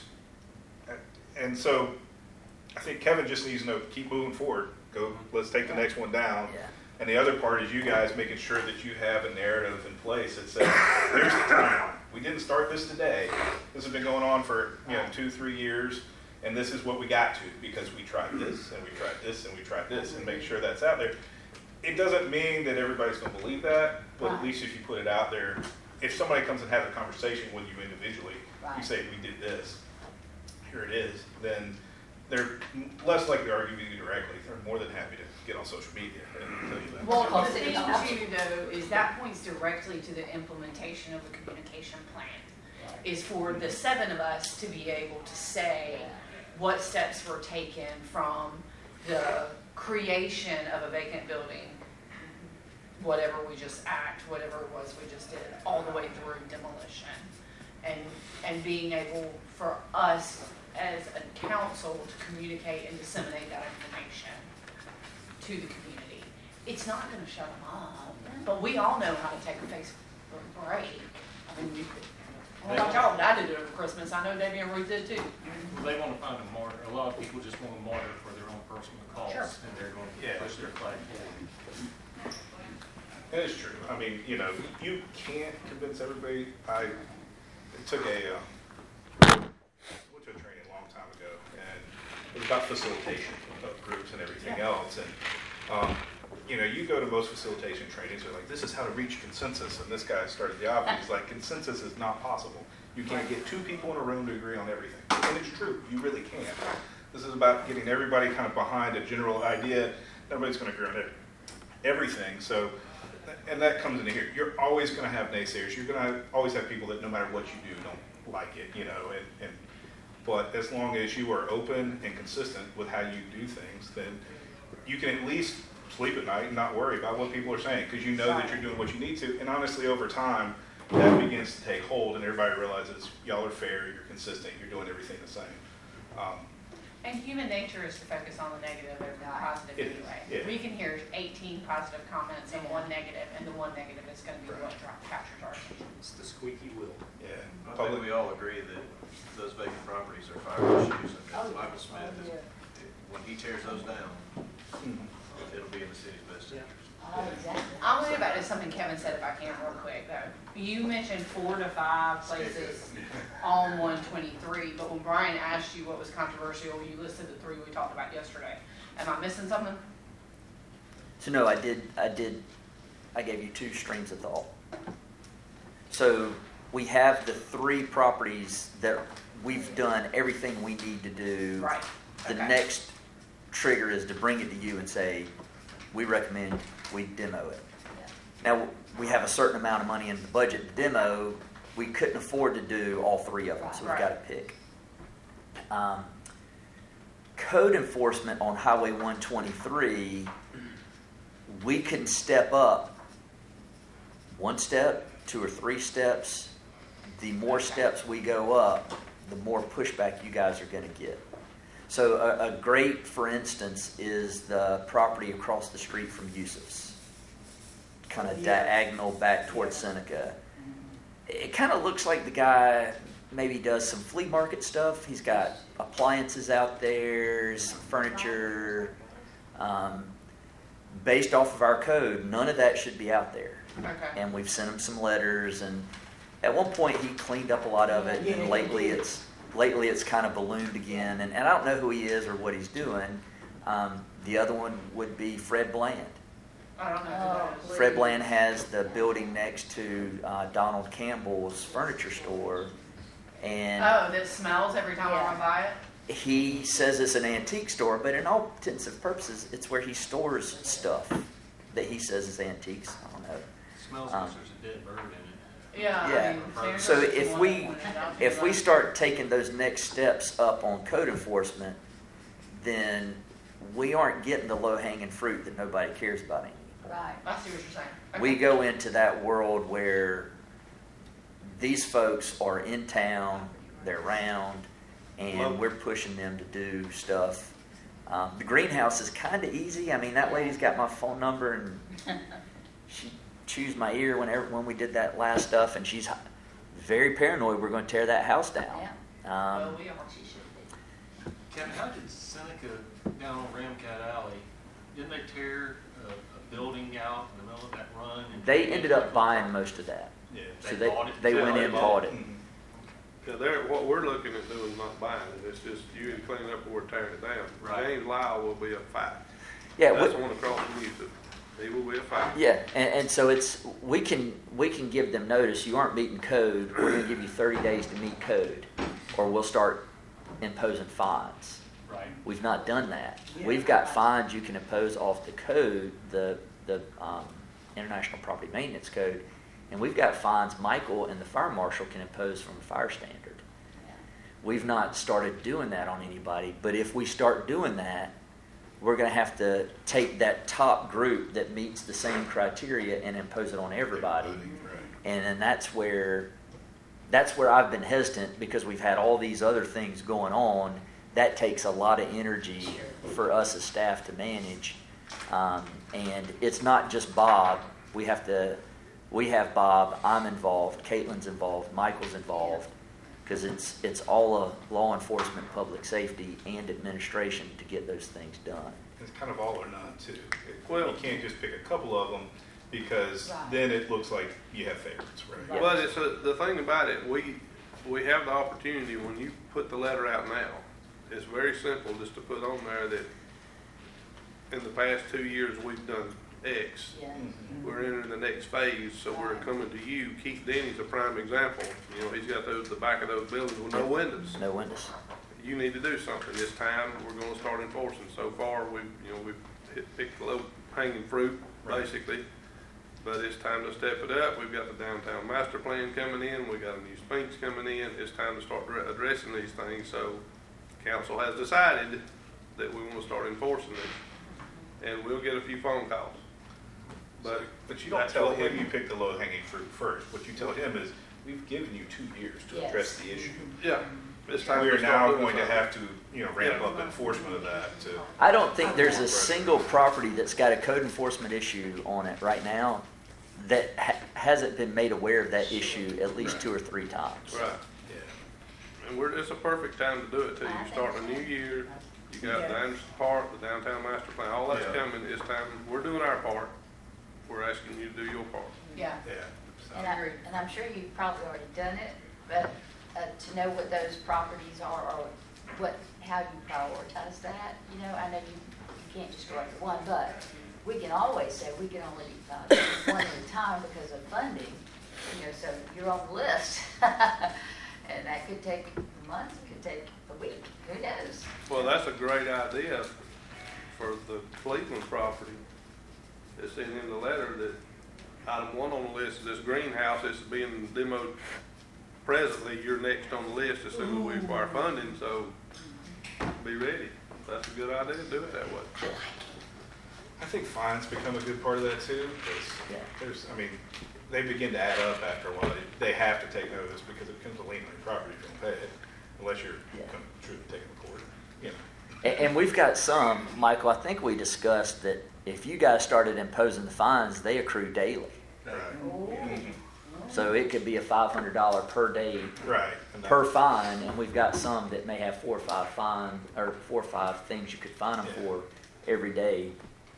and so I think Kevin just needs to know, keep moving forward. Let's take the next one down. Yeah. And the other part is you guys making sure that you have a narrative in place that says, here's the timeline. We didn't start this today. This has been going on for 2-3 years, and this is what we got to because we tried this and we tried this and we tried this, and make sure that's out there. It doesn't mean that everybody's going to believe that, but at least if you put it out there, if somebody comes and has a conversation with you individually, you Right. say we did this, here it is, then they're less likely to argue with you directly. They're more than happy to get on social media and tell you that. Well, Call the city thing hall. too, though, is that points directly to the implementation of the communication plan. Is for the 7 of us to be able to say what steps were taken from the creation of a vacant building, whatever we just whatever it was we just did, all the way through demolition. And being able for us as a council to communicate and disseminate that information to the community. It's not gonna shut them up, but we all know how to take a Facebook break. I mean, you could, I don't know about y'all, but I did it over Christmas. I know Debbie and Ruth did too. They want to find a martyr. A lot of people just want a martyr for their own personal cause, Sure. and they're going to Yeah. push their flag. It is true. I mean, you can't convince everybody. I took went to a training a long time ago, and it was about facilitation of groups and everything else. And you go to most facilitation trainings, they're like, this is how to reach consensus. And this guy started the obvious, like, consensus is not possible. You can't get 2 people in a room to agree on everything. And it's true, you really can't. This is about getting everybody kind of behind a general idea. Nobody's going to agree on everything. So, and that comes into here. You're always going to have naysayers. You're going to always have people that no matter what you do don't like it, but as long as you are open and consistent with how you do things, then you can at least sleep at night and not worry about what people are saying because you know that you're doing what you need to. And honestly, over time, that begins to take hold and everybody realizes y'all are fair, you're consistent, you're doing everything the same. And human nature is to focus on the negative over the positive It is, anyway. yeah. We can hear 18 positive comments and one negative, and the one negative is gonna be what captures our attention. It's the squeaky wheel. Yeah. I think Public, we all agree that those vacant properties are fire issues, Oh, and yeah. Michael Smith, Oh, yeah. when he tears those down, it'll be in the city's best interest. Oh, exactly. I'm gonna go back to something Kevin said if I can real quick though. You mentioned 4 to 5 places on 123, but when Brian asked you what was controversial, you listed the 3 we talked about yesterday. Am I missing something? So no, I gave you 2 streams of thought. So we have the 3 properties that we've done everything we need to do. Right. The Okay. next trigger is to bring it to you and say, we recommend we demo it. Now, we have a certain amount of money in the budget to demo. We couldn't afford to do all 3 of them, so we've Right. got to pick. Code enforcement on Highway 123, we can step up 1 step, 2 or 3 steps. The more steps we go up, the more pushback you guys are going to get. So a great, for instance, is the property across the street from Yusuf's, kind of diagonal back towards Seneca. It kind of looks like the guy maybe does some flea market stuff. He's got appliances out there, some furniture. Based off of our code, none of that should be out there. Okay. And we've sent him some letters, and at one point he cleaned up a lot of it, and lately it's kind of ballooned again, and I don't know who he is or what he's doing. The other one would be Fred Bland. I don't know who that is. Fred Bland has the building next to Donald Campbell's furniture store, and Oh, that smells every time I run by it? he says it's an antique store, but in all intents and purposes, it's where he stores stuff that he says is antiques. I don't know. Smells like there's a dead bird in it. Yeah. Yeah. I mean, Sanders So is if the we one that pointed out if we that. start taking those next steps up on code enforcement, then we aren't getting the low hanging fruit that nobody cares about anymore. Right. I see what you're saying. Okay. We go into that world where these folks are in town, they're around, and we're pushing them to do stuff. The greenhouse is kind of easy. I mean, that lady's got my phone number, and she chews my ear when we did that last stuff, and she's very paranoid we're going to tear that house down. Well, we are. She should be. Kevin, how did Seneca down on Ramcat Alley, didn't they tear a building out in the middle of that run? And They ended up buying most of that. yeah. So They bought it? they Yeah, went they in and bought bought it. Mhm. Yeah, what we're looking at doing is not buying it, it's just you can clean up where we're tearing it down. Right. James Lyle will be a fight. Yeah, That's we- the one across from Yusuf. He will be a fight. Yeah, and so it's we can give them notice. You aren't meeting code. We're going to give you 30 days to meet code, or we'll start imposing fines. Right. We've not done that. We've got fines you can impose off the code, the International Property Maintenance Code, and we've got fines Michael and the fire marshal can impose from a fire standard. We've not started doing that on anybody, but if we start doing that, we're going to have to take that top group that meets the same criteria and impose it on everybody. Right. And then that's where I've been hesitant, because we've had all these other things going on. That takes a lot of energy for us as staff to manage. And it's not just Bob. We have Bob, I'm involved, Caitlin's involved, Michael's involved, because it's all of law enforcement, public safety, and administration to get those things done. It's kind of all or none too. Well- You can't just pick a couple of them, because Right. then it looks like you have favorites, right? But it's the thing about it, we have the opportunity when you put the letter out now. It's very simple just to put on there that in the past 2 years we've done X. Yeah. We're entering the next phase, so we're coming to you. Keith Denny's a prime example. You know, he's got the back of those buildings with no windows. No windows. You need to do something. This time we're going to start enforcing. So far we've picked the low hanging fruit basically. But it's time to step it up. We've got the downtown master plan coming in. We've got a new Sphinx coming in. It's time to start addressing these things. So council has decided that we want to start enforcing it. And we'll get a few phone calls. But you don't that's tell what him we- you pick the low hanging fruit first. What you tell him is, we've given you 2 years to Yes. address the issue. Yeah. It's time we to are start now doing going to something. have to, ramp up enforcement of that to. I don't think there's a single property that's got a code enforcement issue on it right now that hasn't been made aware of that issue at least 2 or 3 times. Right. Yeah. And it's a perfect time to do it too. You start a new year, you got the Anderson Park, the downtown master plan, all that's Yeah. coming. It's time, we're doing our part. We're asking you to do your part. Yeah. Yeah. And I'm sure you've probably already done it, but to know what those properties are or how you prioritize that, I know you can't just go after one, but we can always say we can only do one at a time because of funding, so you're on the list. And that could take months, it could take a week, who knows? Well, that's a great idea for the Cleveland property. It said in the letter that item 1 on the list is this greenhouse. It's being demoed presently. You're next on the list as soon as we acquire funding, so be ready. That's a good idea, do it that way. I think fines become a good part of that too, Yeah. because they begin to add up after a while. They have to take notice because it becomes a lien on your property if you don't pay it, unless you're truly taken to court. And we've got some, Michael, I think we discussed that if you guys started imposing the fines, they accrue daily. Right. So it could be a $500 per day Right. And per that- fine, and we've got some that may have 4 or 5 things you could fine them for every day.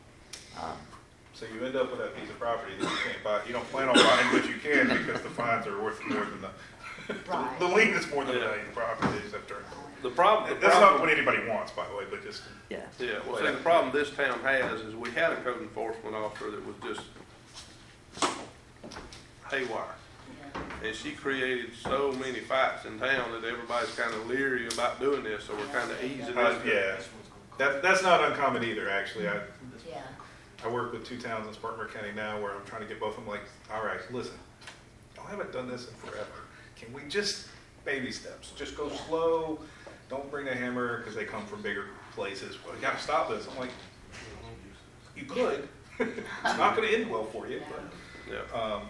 So you end up with that piece of property that you can't buy. You don't plan on buying, but you can because the fines are worth more than Right. the lien is more than the value of the property. Except The problem. that's not what anybody wants, by the way, but just. Yeah. Yeah, well, see, the problem this town has is we had a code enforcement officer that was just haywire. And she created so many fights in town that everybody's kind of leery about doing this, so we're kind of easing it. Yeah. That's not uncommon either, actually. Yeah. I work with 2 towns in Spartanburg County now where I'm trying to get both of them like, all right, listen, y'all haven't done this in forever. Can we just baby steps? Just go slow. Don't bring the hammer because they come from bigger places. Well, you got to stop this. I'm like, you could. It's not going to end well for you. Yeah.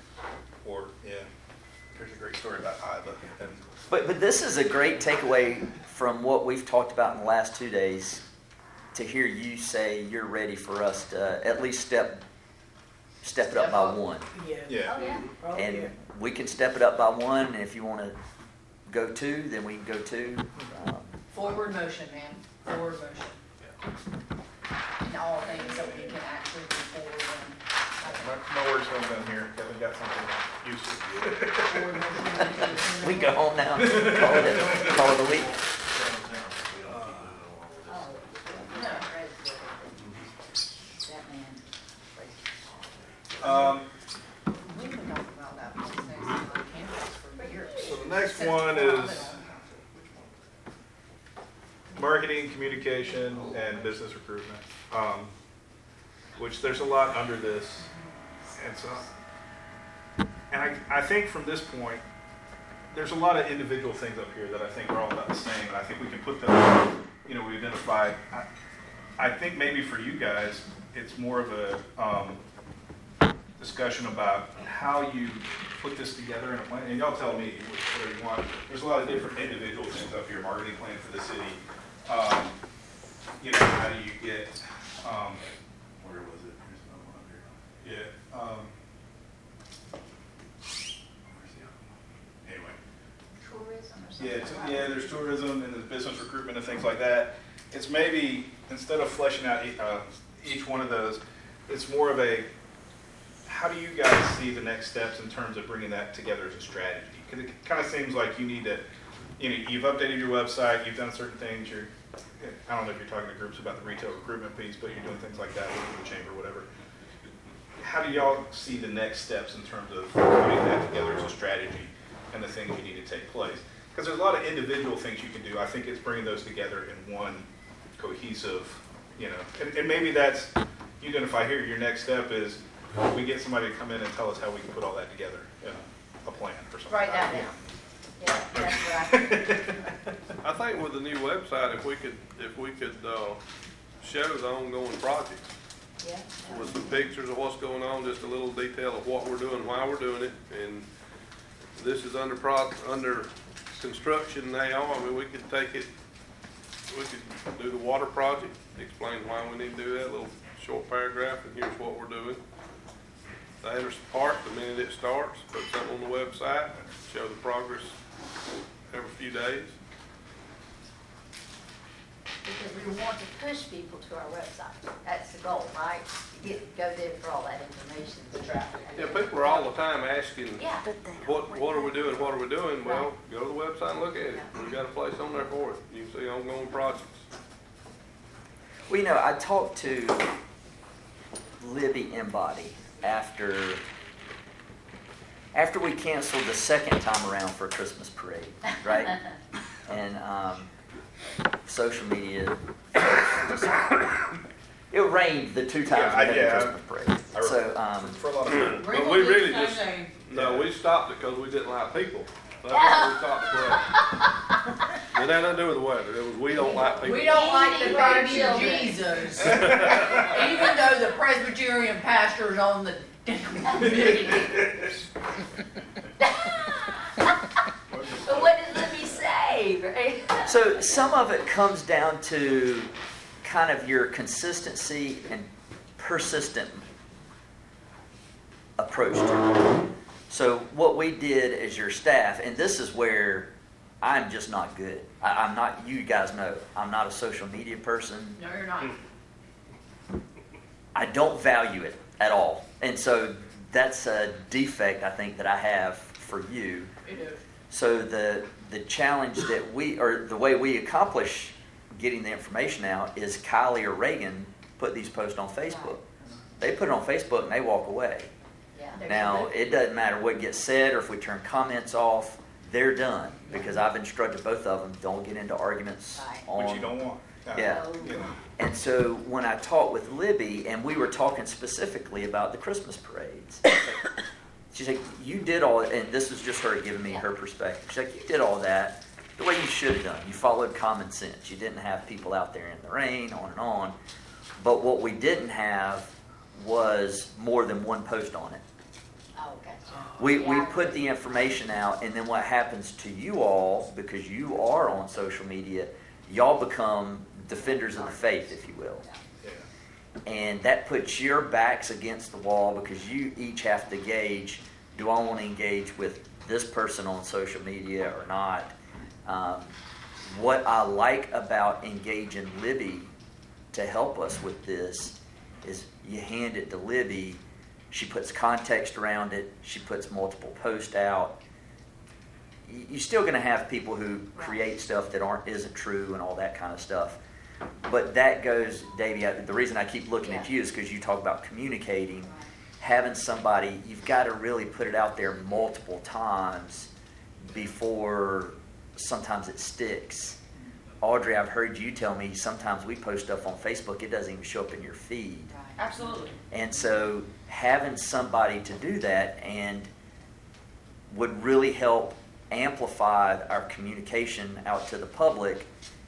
There's a great story about Iva. And But this is a great takeaway from what we've talked about in the last 2 days, to hear you say you're ready for us to at least step it up by 1. yeah. Oh, yeah. And we can step it up by 1, and if you want to go 2, then we can go 2. Forward motion, man, forward motion. In all things that we can actually move forward My work's not done here. Kevin got something useful. in. Forward motion. We can go home now. Call it a week. We've been talking about that place next to the campus for years. So the next Since one we brought is it marketing, communication, and business recruitment, which there's a lot under this. And so, I think from this point, there's a lot of individual things up here that I think are all about the same, and I think we can put them, we identified. I think maybe for you guys, it's more of a discussion about how you put this together in a plan, and y'all tell me whatever you want. There's a lot of different individual things up here, marketing plan for the city. How do you get, where was it? There's another one up here. Yeah. Where's the other one? Anyway. Tourism or something. Yeah, there's tourism and there's business recruitment and things like that. It's maybe, instead of fleshing out each one of those, it's more of a, how do you guys see the next steps in terms of bringing that together as a strategy? Because it kind of seems like you need to, you've updated your website, you've done certain things, I don't know if you're talking to groups about the retail recruitment piece, but you're doing things like that with the chamber, whatever. How do y'all see the next steps in terms of putting that together as a strategy and the things you need to take place? Because there's a lot of individual things you can do. I think it's bringing those together in one cohesive, and maybe that's, you identify here, your next step is we get somebody to come in and tell us how we can put all that together in a plan or something. Write that down. Yeah, that's what I think with the new website, if we could show the ongoing projects yeah. with some pictures of what's going on, just a little detail of what we're doing, why we're doing it, and this is under construction now, I mean, we could take it, we could do the water project, explain why we need to do that, a little short paragraph, and here's what we're doing. The Anderson Park, the minute it starts, put something on the website, show the progress every few days. Because we want to push people to our website. That's the goal, right? Go there for all that information. The traffic. Yeah, people are all the time asking, Yeah. what are we doing, what are we doing? Well, go to the website and look at it. We got a place on there for it. You can see ongoing projects. Well, you know, I talked to Libby Embody after we canceled the second time around for a Christmas parade, right? And social media, it rained the two times we had the Christmas parade. So, For a lot of people. But we really just, no, we stopped it because we didn't like people. That's why we stopped the parade. It had nothing to do with the weather. It was, we don't like people. We don't like the baby Children. Jesus. Even though the Presbyterian pastor's on the committee. But what does Libby say, right? so some of it comes down to kind of your consistency and persistent approach to it. So what we did as your staff, and this is where I'm just not good. I'm not, you guys know, I'm not a social media person. No, you're not. I don't value it at all. And so that's a defect, I think, that I have for you. It is. So the challenge that or the way we accomplish getting the information out is Kylie or Reagan put these posts on Facebook. They put it on Facebook and they walk away. Yeah. Now, it doesn't matter what gets said or if we turn comments off, they're done. Because I've instructed both of them, don't get into arguments Right. on... Which you don't want. Yeah. You know. And so when I talked with Libby, and we were talking specifically about the Christmas parades, she's like, you did all, and this was just her giving me her perspective. She's like, you did all that the way you should have done. You followed common sense. You didn't have people out there in the rain, on and on. But what we didn't have was more than one post on it. Oh, gotcha. We Yeah. put the information out, and then what happens to you all, because you are on social media, y'all become defenders of the faith, if you will. Yeah. And that puts your backs against the wall because you each have to gauge, do I want to engage with this person on social media or not? What I like about engaging Libby to help us with this is you hand it to Libby, she puts context around it, she puts multiple posts out. You're still going to have people who create stuff that isn't true and all that kind of stuff. But that goes, Davey, the reason I keep looking at you is because you talk about communicating. Having somebody, you've got to really put it out there multiple times before sometimes it sticks. Audrey, I've heard you tell me sometimes we post stuff on Facebook, it doesn't even show up in your feed. Absolutely. And so having somebody to do that and would really help amplify our communication out to the public.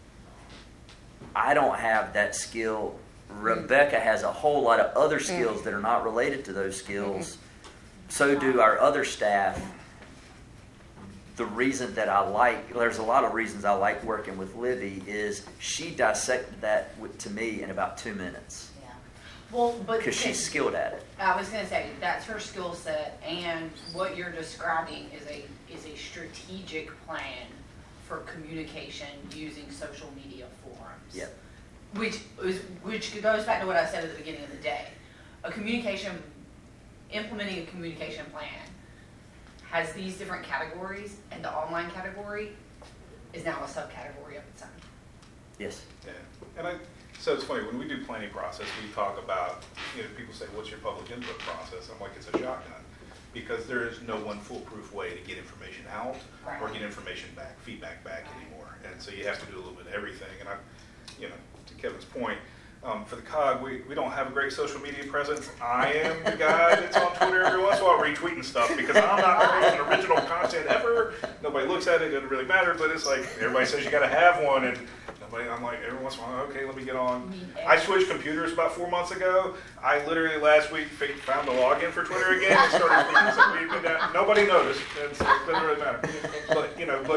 I don't have that skill. Rebecca has a whole lot of other skills that are not related to those skills. So do our other staff. The reason that there's a lot of reasons I like working with Libby is she dissected that to me in about 2 minutes. Yeah. Well, but Because she's skilled at it. I was going to say that's her skill set, and what you're describing is a strategic plan for communication using social media forums. Yep. Which goes back to what I said at the beginning of the day. Implementing a communication plan has these different categories, and the online category is now a subcategory of its own. Yes. Yeah. And so it's funny, when we do planning process, we talk about, people say, what's your public input process? I'm like, it's a shotgun. Because there is no one foolproof way to get information out or get information back, feedback back anymore. And so you have to do a little bit of everything. And to Kevin's point, for the COG, we don't have a great social media presence. I am the guy that's on Twitter every once in a while retweeting stuff because I'm not creating original content ever. Nobody looks at it, it doesn't really matter, but it's like everybody says you gotta have one, and I'm like, every once in a while, okay, let me get on. I switched computers about 4 months ago. I literally last week found the login for Twitter again and started tweeting. So nobody noticed, and so it doesn't really matter. But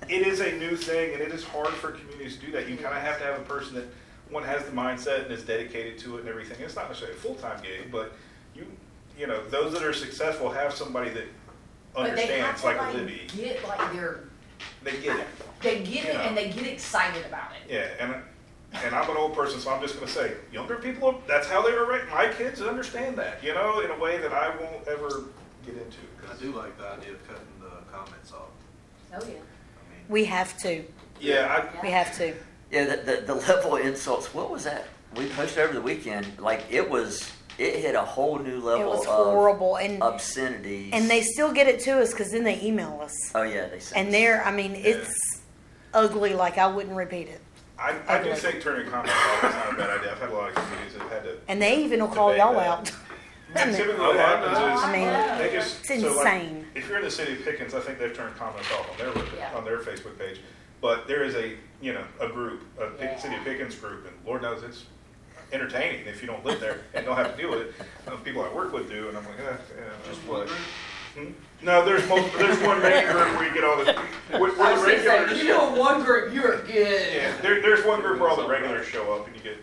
it is a new thing, and it is hard for communities to do that. You kind of have to have a person that, one, has the mindset and is dedicated to it and everything. It's not necessarily a full-time gig, but you know, those that are successful have somebody that understands, but they like have to, Libby. get like They get it. they get it You know. and they get excited about it. Yeah, and I'm an old person, so I'm just going to say, younger people, that's how they were raised. My kids understand that, you know, in a way that I won't ever get into. I do like the idea of cutting the comments off. Oh, yeah. I mean, We have to. Yeah, We have to. Yeah, the level of insults, what was that? We posted over the weekend, like it hit a whole new It level was of horrible, and obscenities. they still get it to us because then they email us, Oh yeah, they sent and us. I mean, it's ugly. Like I wouldn't repeat it. I do think turning comments off is not a bad idea. I've had a lot of communities that have had to. And they even will call debate y'all that. out. Typically what happens is, I mean, they just, it's so like, insane. if you're in the city of Pickens, I think they've turned comments off Yeah. on their Facebook page. But there is a group, Yeah. City of Pickens group, and Lord knows it's entertaining if you don't live there and don't have to deal with it. People I work with do, and I'm like, just what? No, there's one main group where you get all the regulars. you know, one group, you're good. Yeah, there's one group where all the regulars show up and you get,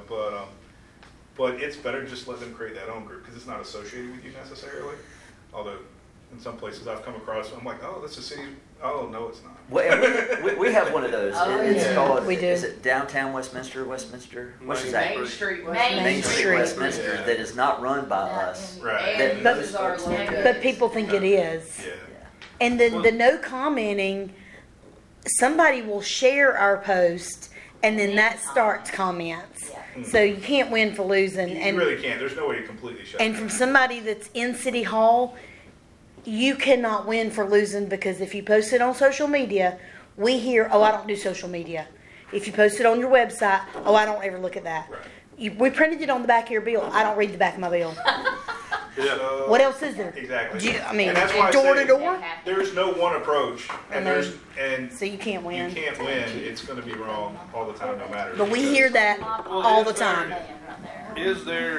but it's better to just let them create that own group because it's not associated with you necessarily. Although in some places I've come across, I'm like, oh, that's a city. Oh, no, it's not. Well, and we have one of those. Oh, It's yeah. called, We do. is it downtown Westminster? What's that? Main Street, Main Street Street. Westminster Yeah. that is not run by Not us. in- Right. And That those most are folks located. But people think it is. Yeah. And then the no commenting, somebody will share our post, and then that starts comments. Yeah. So you can't win for losing. You And really can't. There's no way to completely shut and it from down. somebody that's in City Hall, you cannot win for losing because if you post it on social media, we hear, oh, I don't do social media. If you post it on your website, oh, I don't ever look at that. Right. We printed it on the back of your bill. I don't read the back of my bill. So- What else is there? Exactly. Do you- I mean, And that's why I door to say door? There's no one approach, and So you can't you win. can't win. It's going to be wrong all the time, no matter. But we hear that all the time. Right there. Is there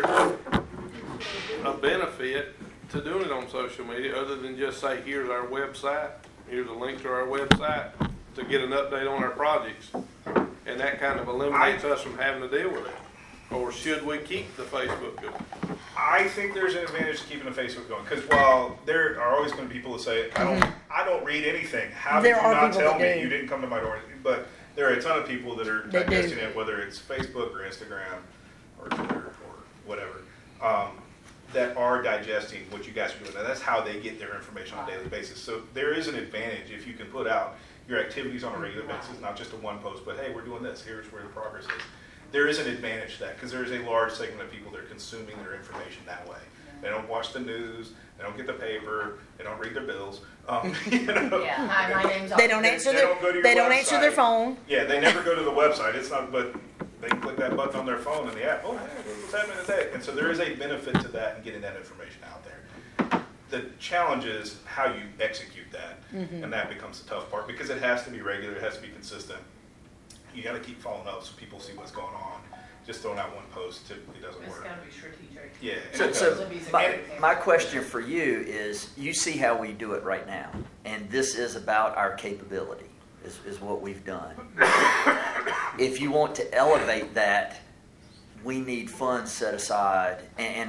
a benefit to doing it on social media other than just say, here's our website, here's a link to our website to get an update on our projects? And that kind of eliminates us from having to deal with it. Or should we keep the Facebook going? I think there's an advantage to keeping the Facebook going because while there are always going to be people that say, I don't read anything. How did There you are not people tell that me do. you didn't come to my door? But there are a ton of people that are They do. digesting it, whether it's Facebook or Instagram or Twitter or whatever, that are digesting what you guys are doing. And that's how they get their information on a daily basis. So there is an advantage if you can put out your activities on a regular basis, not just a one post, but hey, we're doing this. Here's where the progress is. There is an advantage to that because there is a large segment of people that are consuming their information that way. They don't watch the news. They don't get the paper. They don't read their bills. Yeah, hi, my name's. They don't answer They don't go to your They don't answer their website. phone. Yeah, they never go to the website. It's not, but they can click that button on their phone in the app. Oh, hey, what's happening today? And so there is a benefit to that and getting that information out there. The challenge is how you execute that, and that becomes the tough part because it has to be regular. It has to be consistent. You got to keep following up so people see what's going on. Just throwing out one post typically doesn't It's work. gotta be strategic. Yeah. and So, it so does. Libby's a my, great example. my question for you is, you see how we do it right now, and this is about our capability, is what we've done. If you want to elevate that, we need funds set aside, and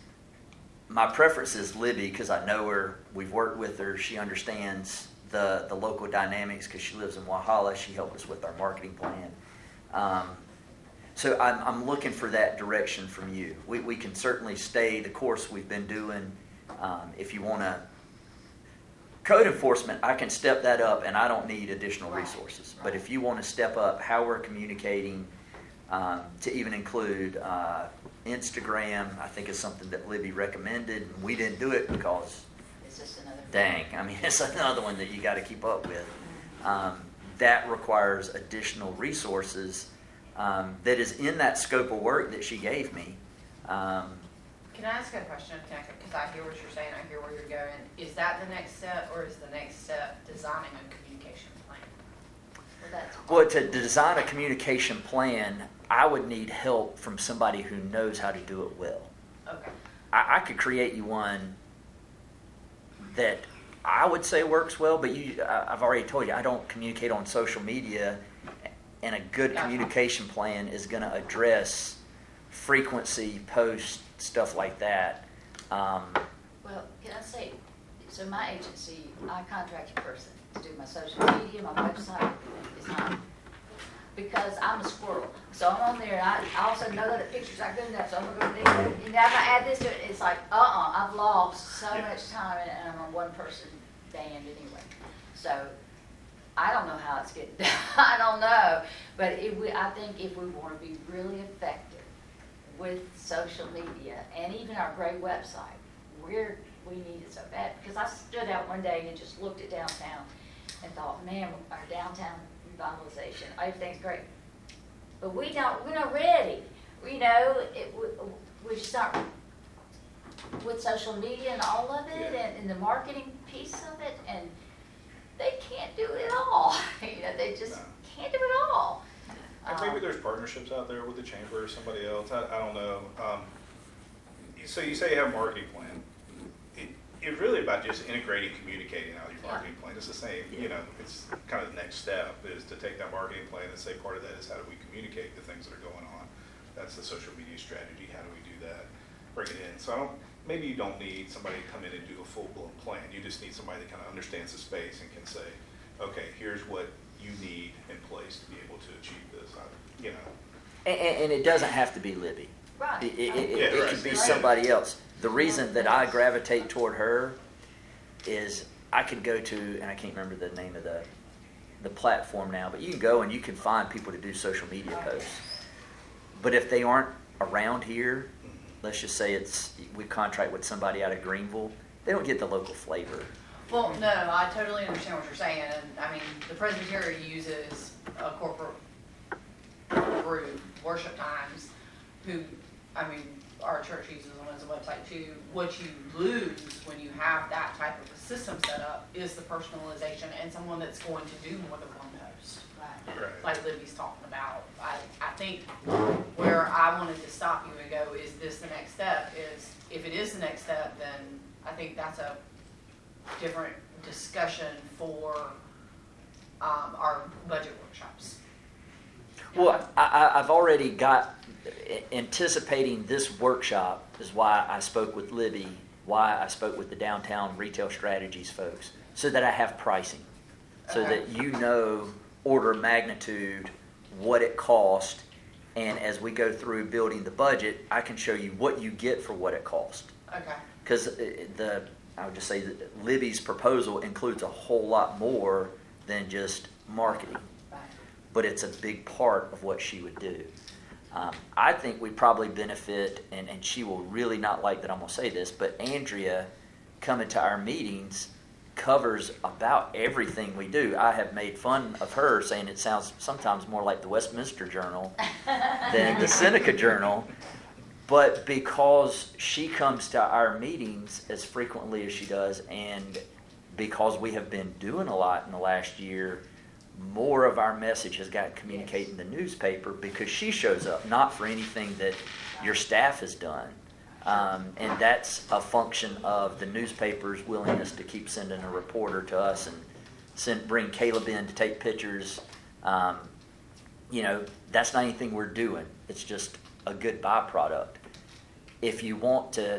my preference is Libby because I know her, we've worked with her, she understands the local dynamics because she lives in Walhalla, she helped us with our marketing plan. So I'm looking for that direction from you. We can certainly stay the course we've been doing. If you want to code enforcement, I can step that up and I don't need additional resources. But if you want to step up how we're communicating, to even include Instagram, I think is something that Libby recommended. We didn't do it because, It's just another. dang, I mean, it's another one that you got to keep up with. That requires additional resources that is in that scope of work that she gave me. Can I ask a question? Because I hear what you're saying, I hear where you're going. Is that the next step, or is the next step designing a communication plan? Well, that's. Well, to design a communication plan, I would need help from somebody who knows how to do it well. Okay. I could create you one that I would say works well, but I've already told you, I don't communicate on social media, and a good communication plan is going to address frequency, post, stuff like that. Well, can I say, so my agency, I contract a person to do my social media, my website is not, because I'm a squirrel. So I'm on there, and I also know that the pictures are good enough, so I'm gonna go there. And now if I add this to it, it's like, I've lost so much time, and I'm a one-person band anyway. So I don't know how it's getting done. I don't know. But I think if we want to be really effective with social media and even our great website, we need it so bad. Because I stood out one day and just looked at downtown and thought, man, our downtown revitalization, everything's great. But we're not ready. We should start with social media and all of it, and the marketing piece of it, and they can't do it all. They just can't do it all. Maybe there's partnerships out there with the chamber or somebody else. I don't know. So you say you have a marketing plan. It's really about just integrating, communicating out your marketing plan. It's the same, it's kind of the next step is to take that marketing plan and say part of that is how do we communicate the things that are going on. That's the social media strategy. How do we do that? Bring it in. So maybe you don't need somebody to come in and do a full-blown plan. You just need somebody that kind of understands the space and can say, okay, here's what you need in place to be able to achieve this. And it doesn't have to be Libby. Right. It could be somebody else. The reason that I gravitate toward her is I could go to, and I can't remember the name of the platform now, but you can go and you can find people to do social media posts. But if they aren't around here, let's just say we contract with somebody out of Greenville, they don't get the local flavor. Well, no, I totally understand what you're saying, and I mean, the Presbyterian uses a corporate group, Worship Times, who, I mean, our church uses them as a website too. What you lose when you have that type of a system set up is the personalization and someone that's going to do more than one post. Right. Like Libby's talking about. I think where I wanted to stop you and go, is this the next step? Is if it is the next step, then I think that's a different discussion for our budget workshops. Well, I've already got, anticipating this workshop is why I spoke with Libby, why I spoke with the downtown retail strategies folks, so that I have pricing, so that you know order of magnitude what it cost, and as we go through building the budget, I can show you what you get for what it cost. Okay. Because I would just say that Libby's proposal includes a whole lot more than just marketing, but it's a big part of what she would do. I think we probably benefit, and she will really not like that I'm going to say this, but Andrea coming to our meetings covers about everything we do. I have made fun of her saying it sounds sometimes more like the Westminster Journal than the Seneca Journal, but because she comes to our meetings as frequently as she does, and because we have been doing a lot in the last year, more of our message has got to communicate in the newspaper because she shows up, not for anything that your staff has done. And that's a function of the newspaper's willingness to keep sending a reporter to us and bring Caleb in to take pictures. That's not anything we're doing. It's just a good byproduct. If you want to,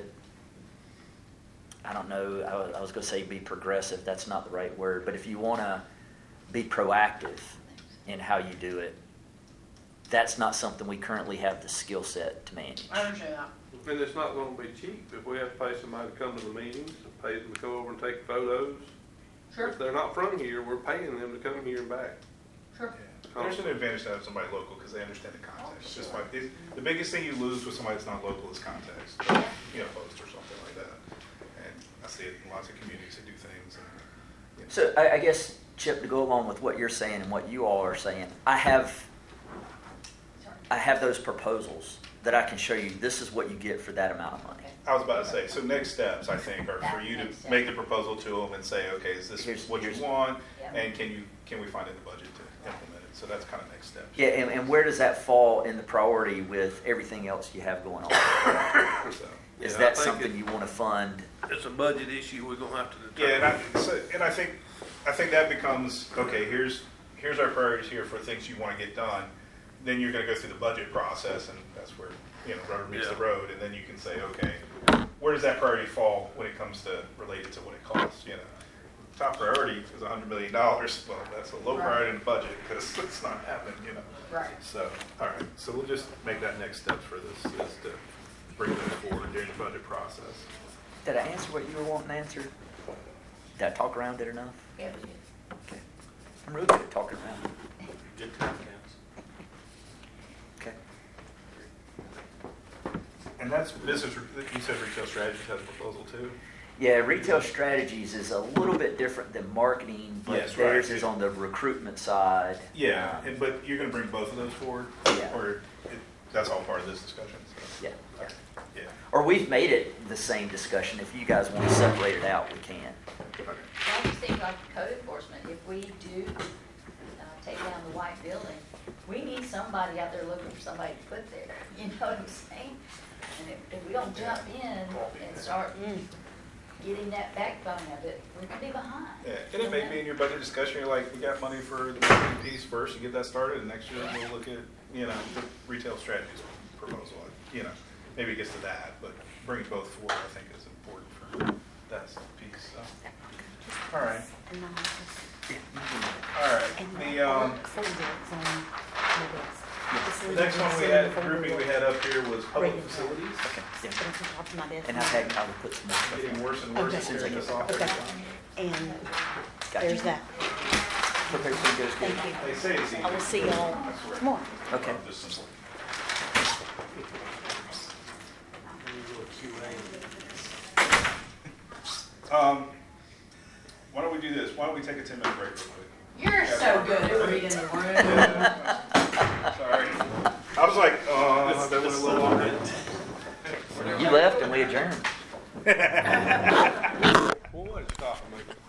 I don't know, I was going to say be progressive. That's not the right word. But if you want to be proactive in how you do it, that's not something we currently have the skill set to manage. I understand that. And it's not going to be cheap. If we have to pay somebody to come to the meetings, pay them to go over and take photos. Sure. If they're not from here, we're paying them to come here and back. Sure. Yeah. There's an advantage to have somebody local because they understand the context. The biggest thing you lose with somebody that's not local is context. Post or something like that. And I see it in lots of communities that do things. So I guess, Chip, to go along with what you're saying and what you all are saying, I have those proposals that I can show you, this is what you get for that amount of money. I was about to say, so next steps, I think, are for That you makes to sense. make the proposal to them and say, okay, is this Here's- what you here's- want? Yeah. And can we find it in the budget to implement it? So that's kind of next steps. Yeah, and where does that fall in the priority with everything else you have going on? So, Is Yeah, I that think something it- you want to fund? It's a budget issue we're gonna have to yeah, determine. and I think that becomes, okay, here's our priorities here for things you want to get done. Then you're going to go through the budget process, and that's where, rubber meets the Yeah. road, and then you can say, okay, where does that priority fall when it comes to related to what it costs? Top priority is $100 million. Well, that's a low Right. priority in the budget because it's not happening. Right. So, all right. So we'll just make that next step for this is to bring those forward during the budget process. Did I answer what you were wanting to answer? Did I talk around it enough? Yeah, we do. Okay. I'm really good at talking around it. Good time counts. Okay. And that's business. You said retail strategies has a proposal too. Yeah, retail strategies is a little bit different than marketing, but Yes, right. theirs is on the recruitment side. Yeah, but you're going to bring both of those forward? Yeah. Or that's all part of this discussion? So. Yeah. Okay. Yeah. Or we've made it the same discussion. If you guys want to separate it out, we can. Okay. I just think like code enforcement, if we do take down the white building, we need somebody out there looking for somebody to put there, you know what I'm saying? And if we don't jump in and start getting that backbone of it, we're gonna be behind. Yeah, and it may be in your budget discussion, you're like, we got money for the marketing piece first, you get that started, and next year we'll look at, the retail strategies proposal. Maybe it gets to that, but bringing both forward, I think, is important for that piece, so. All right, the next one we had, grouping we had up here was public facilities. Okay. Yeah. And And I will put some more stuff Getting in. worse and worse Okay. as soon as this office. Okay. And Gotcha. there's that. Hope everything goes good. Thank you. They say it's easy. I will see y'all tomorrow. Okay. Why don't we do this? Why don't we take a 10-minute break real quick? You're so good at reading the room. Sorry. I was like, that went a little longer. You left and we adjourned. Boy, stop me.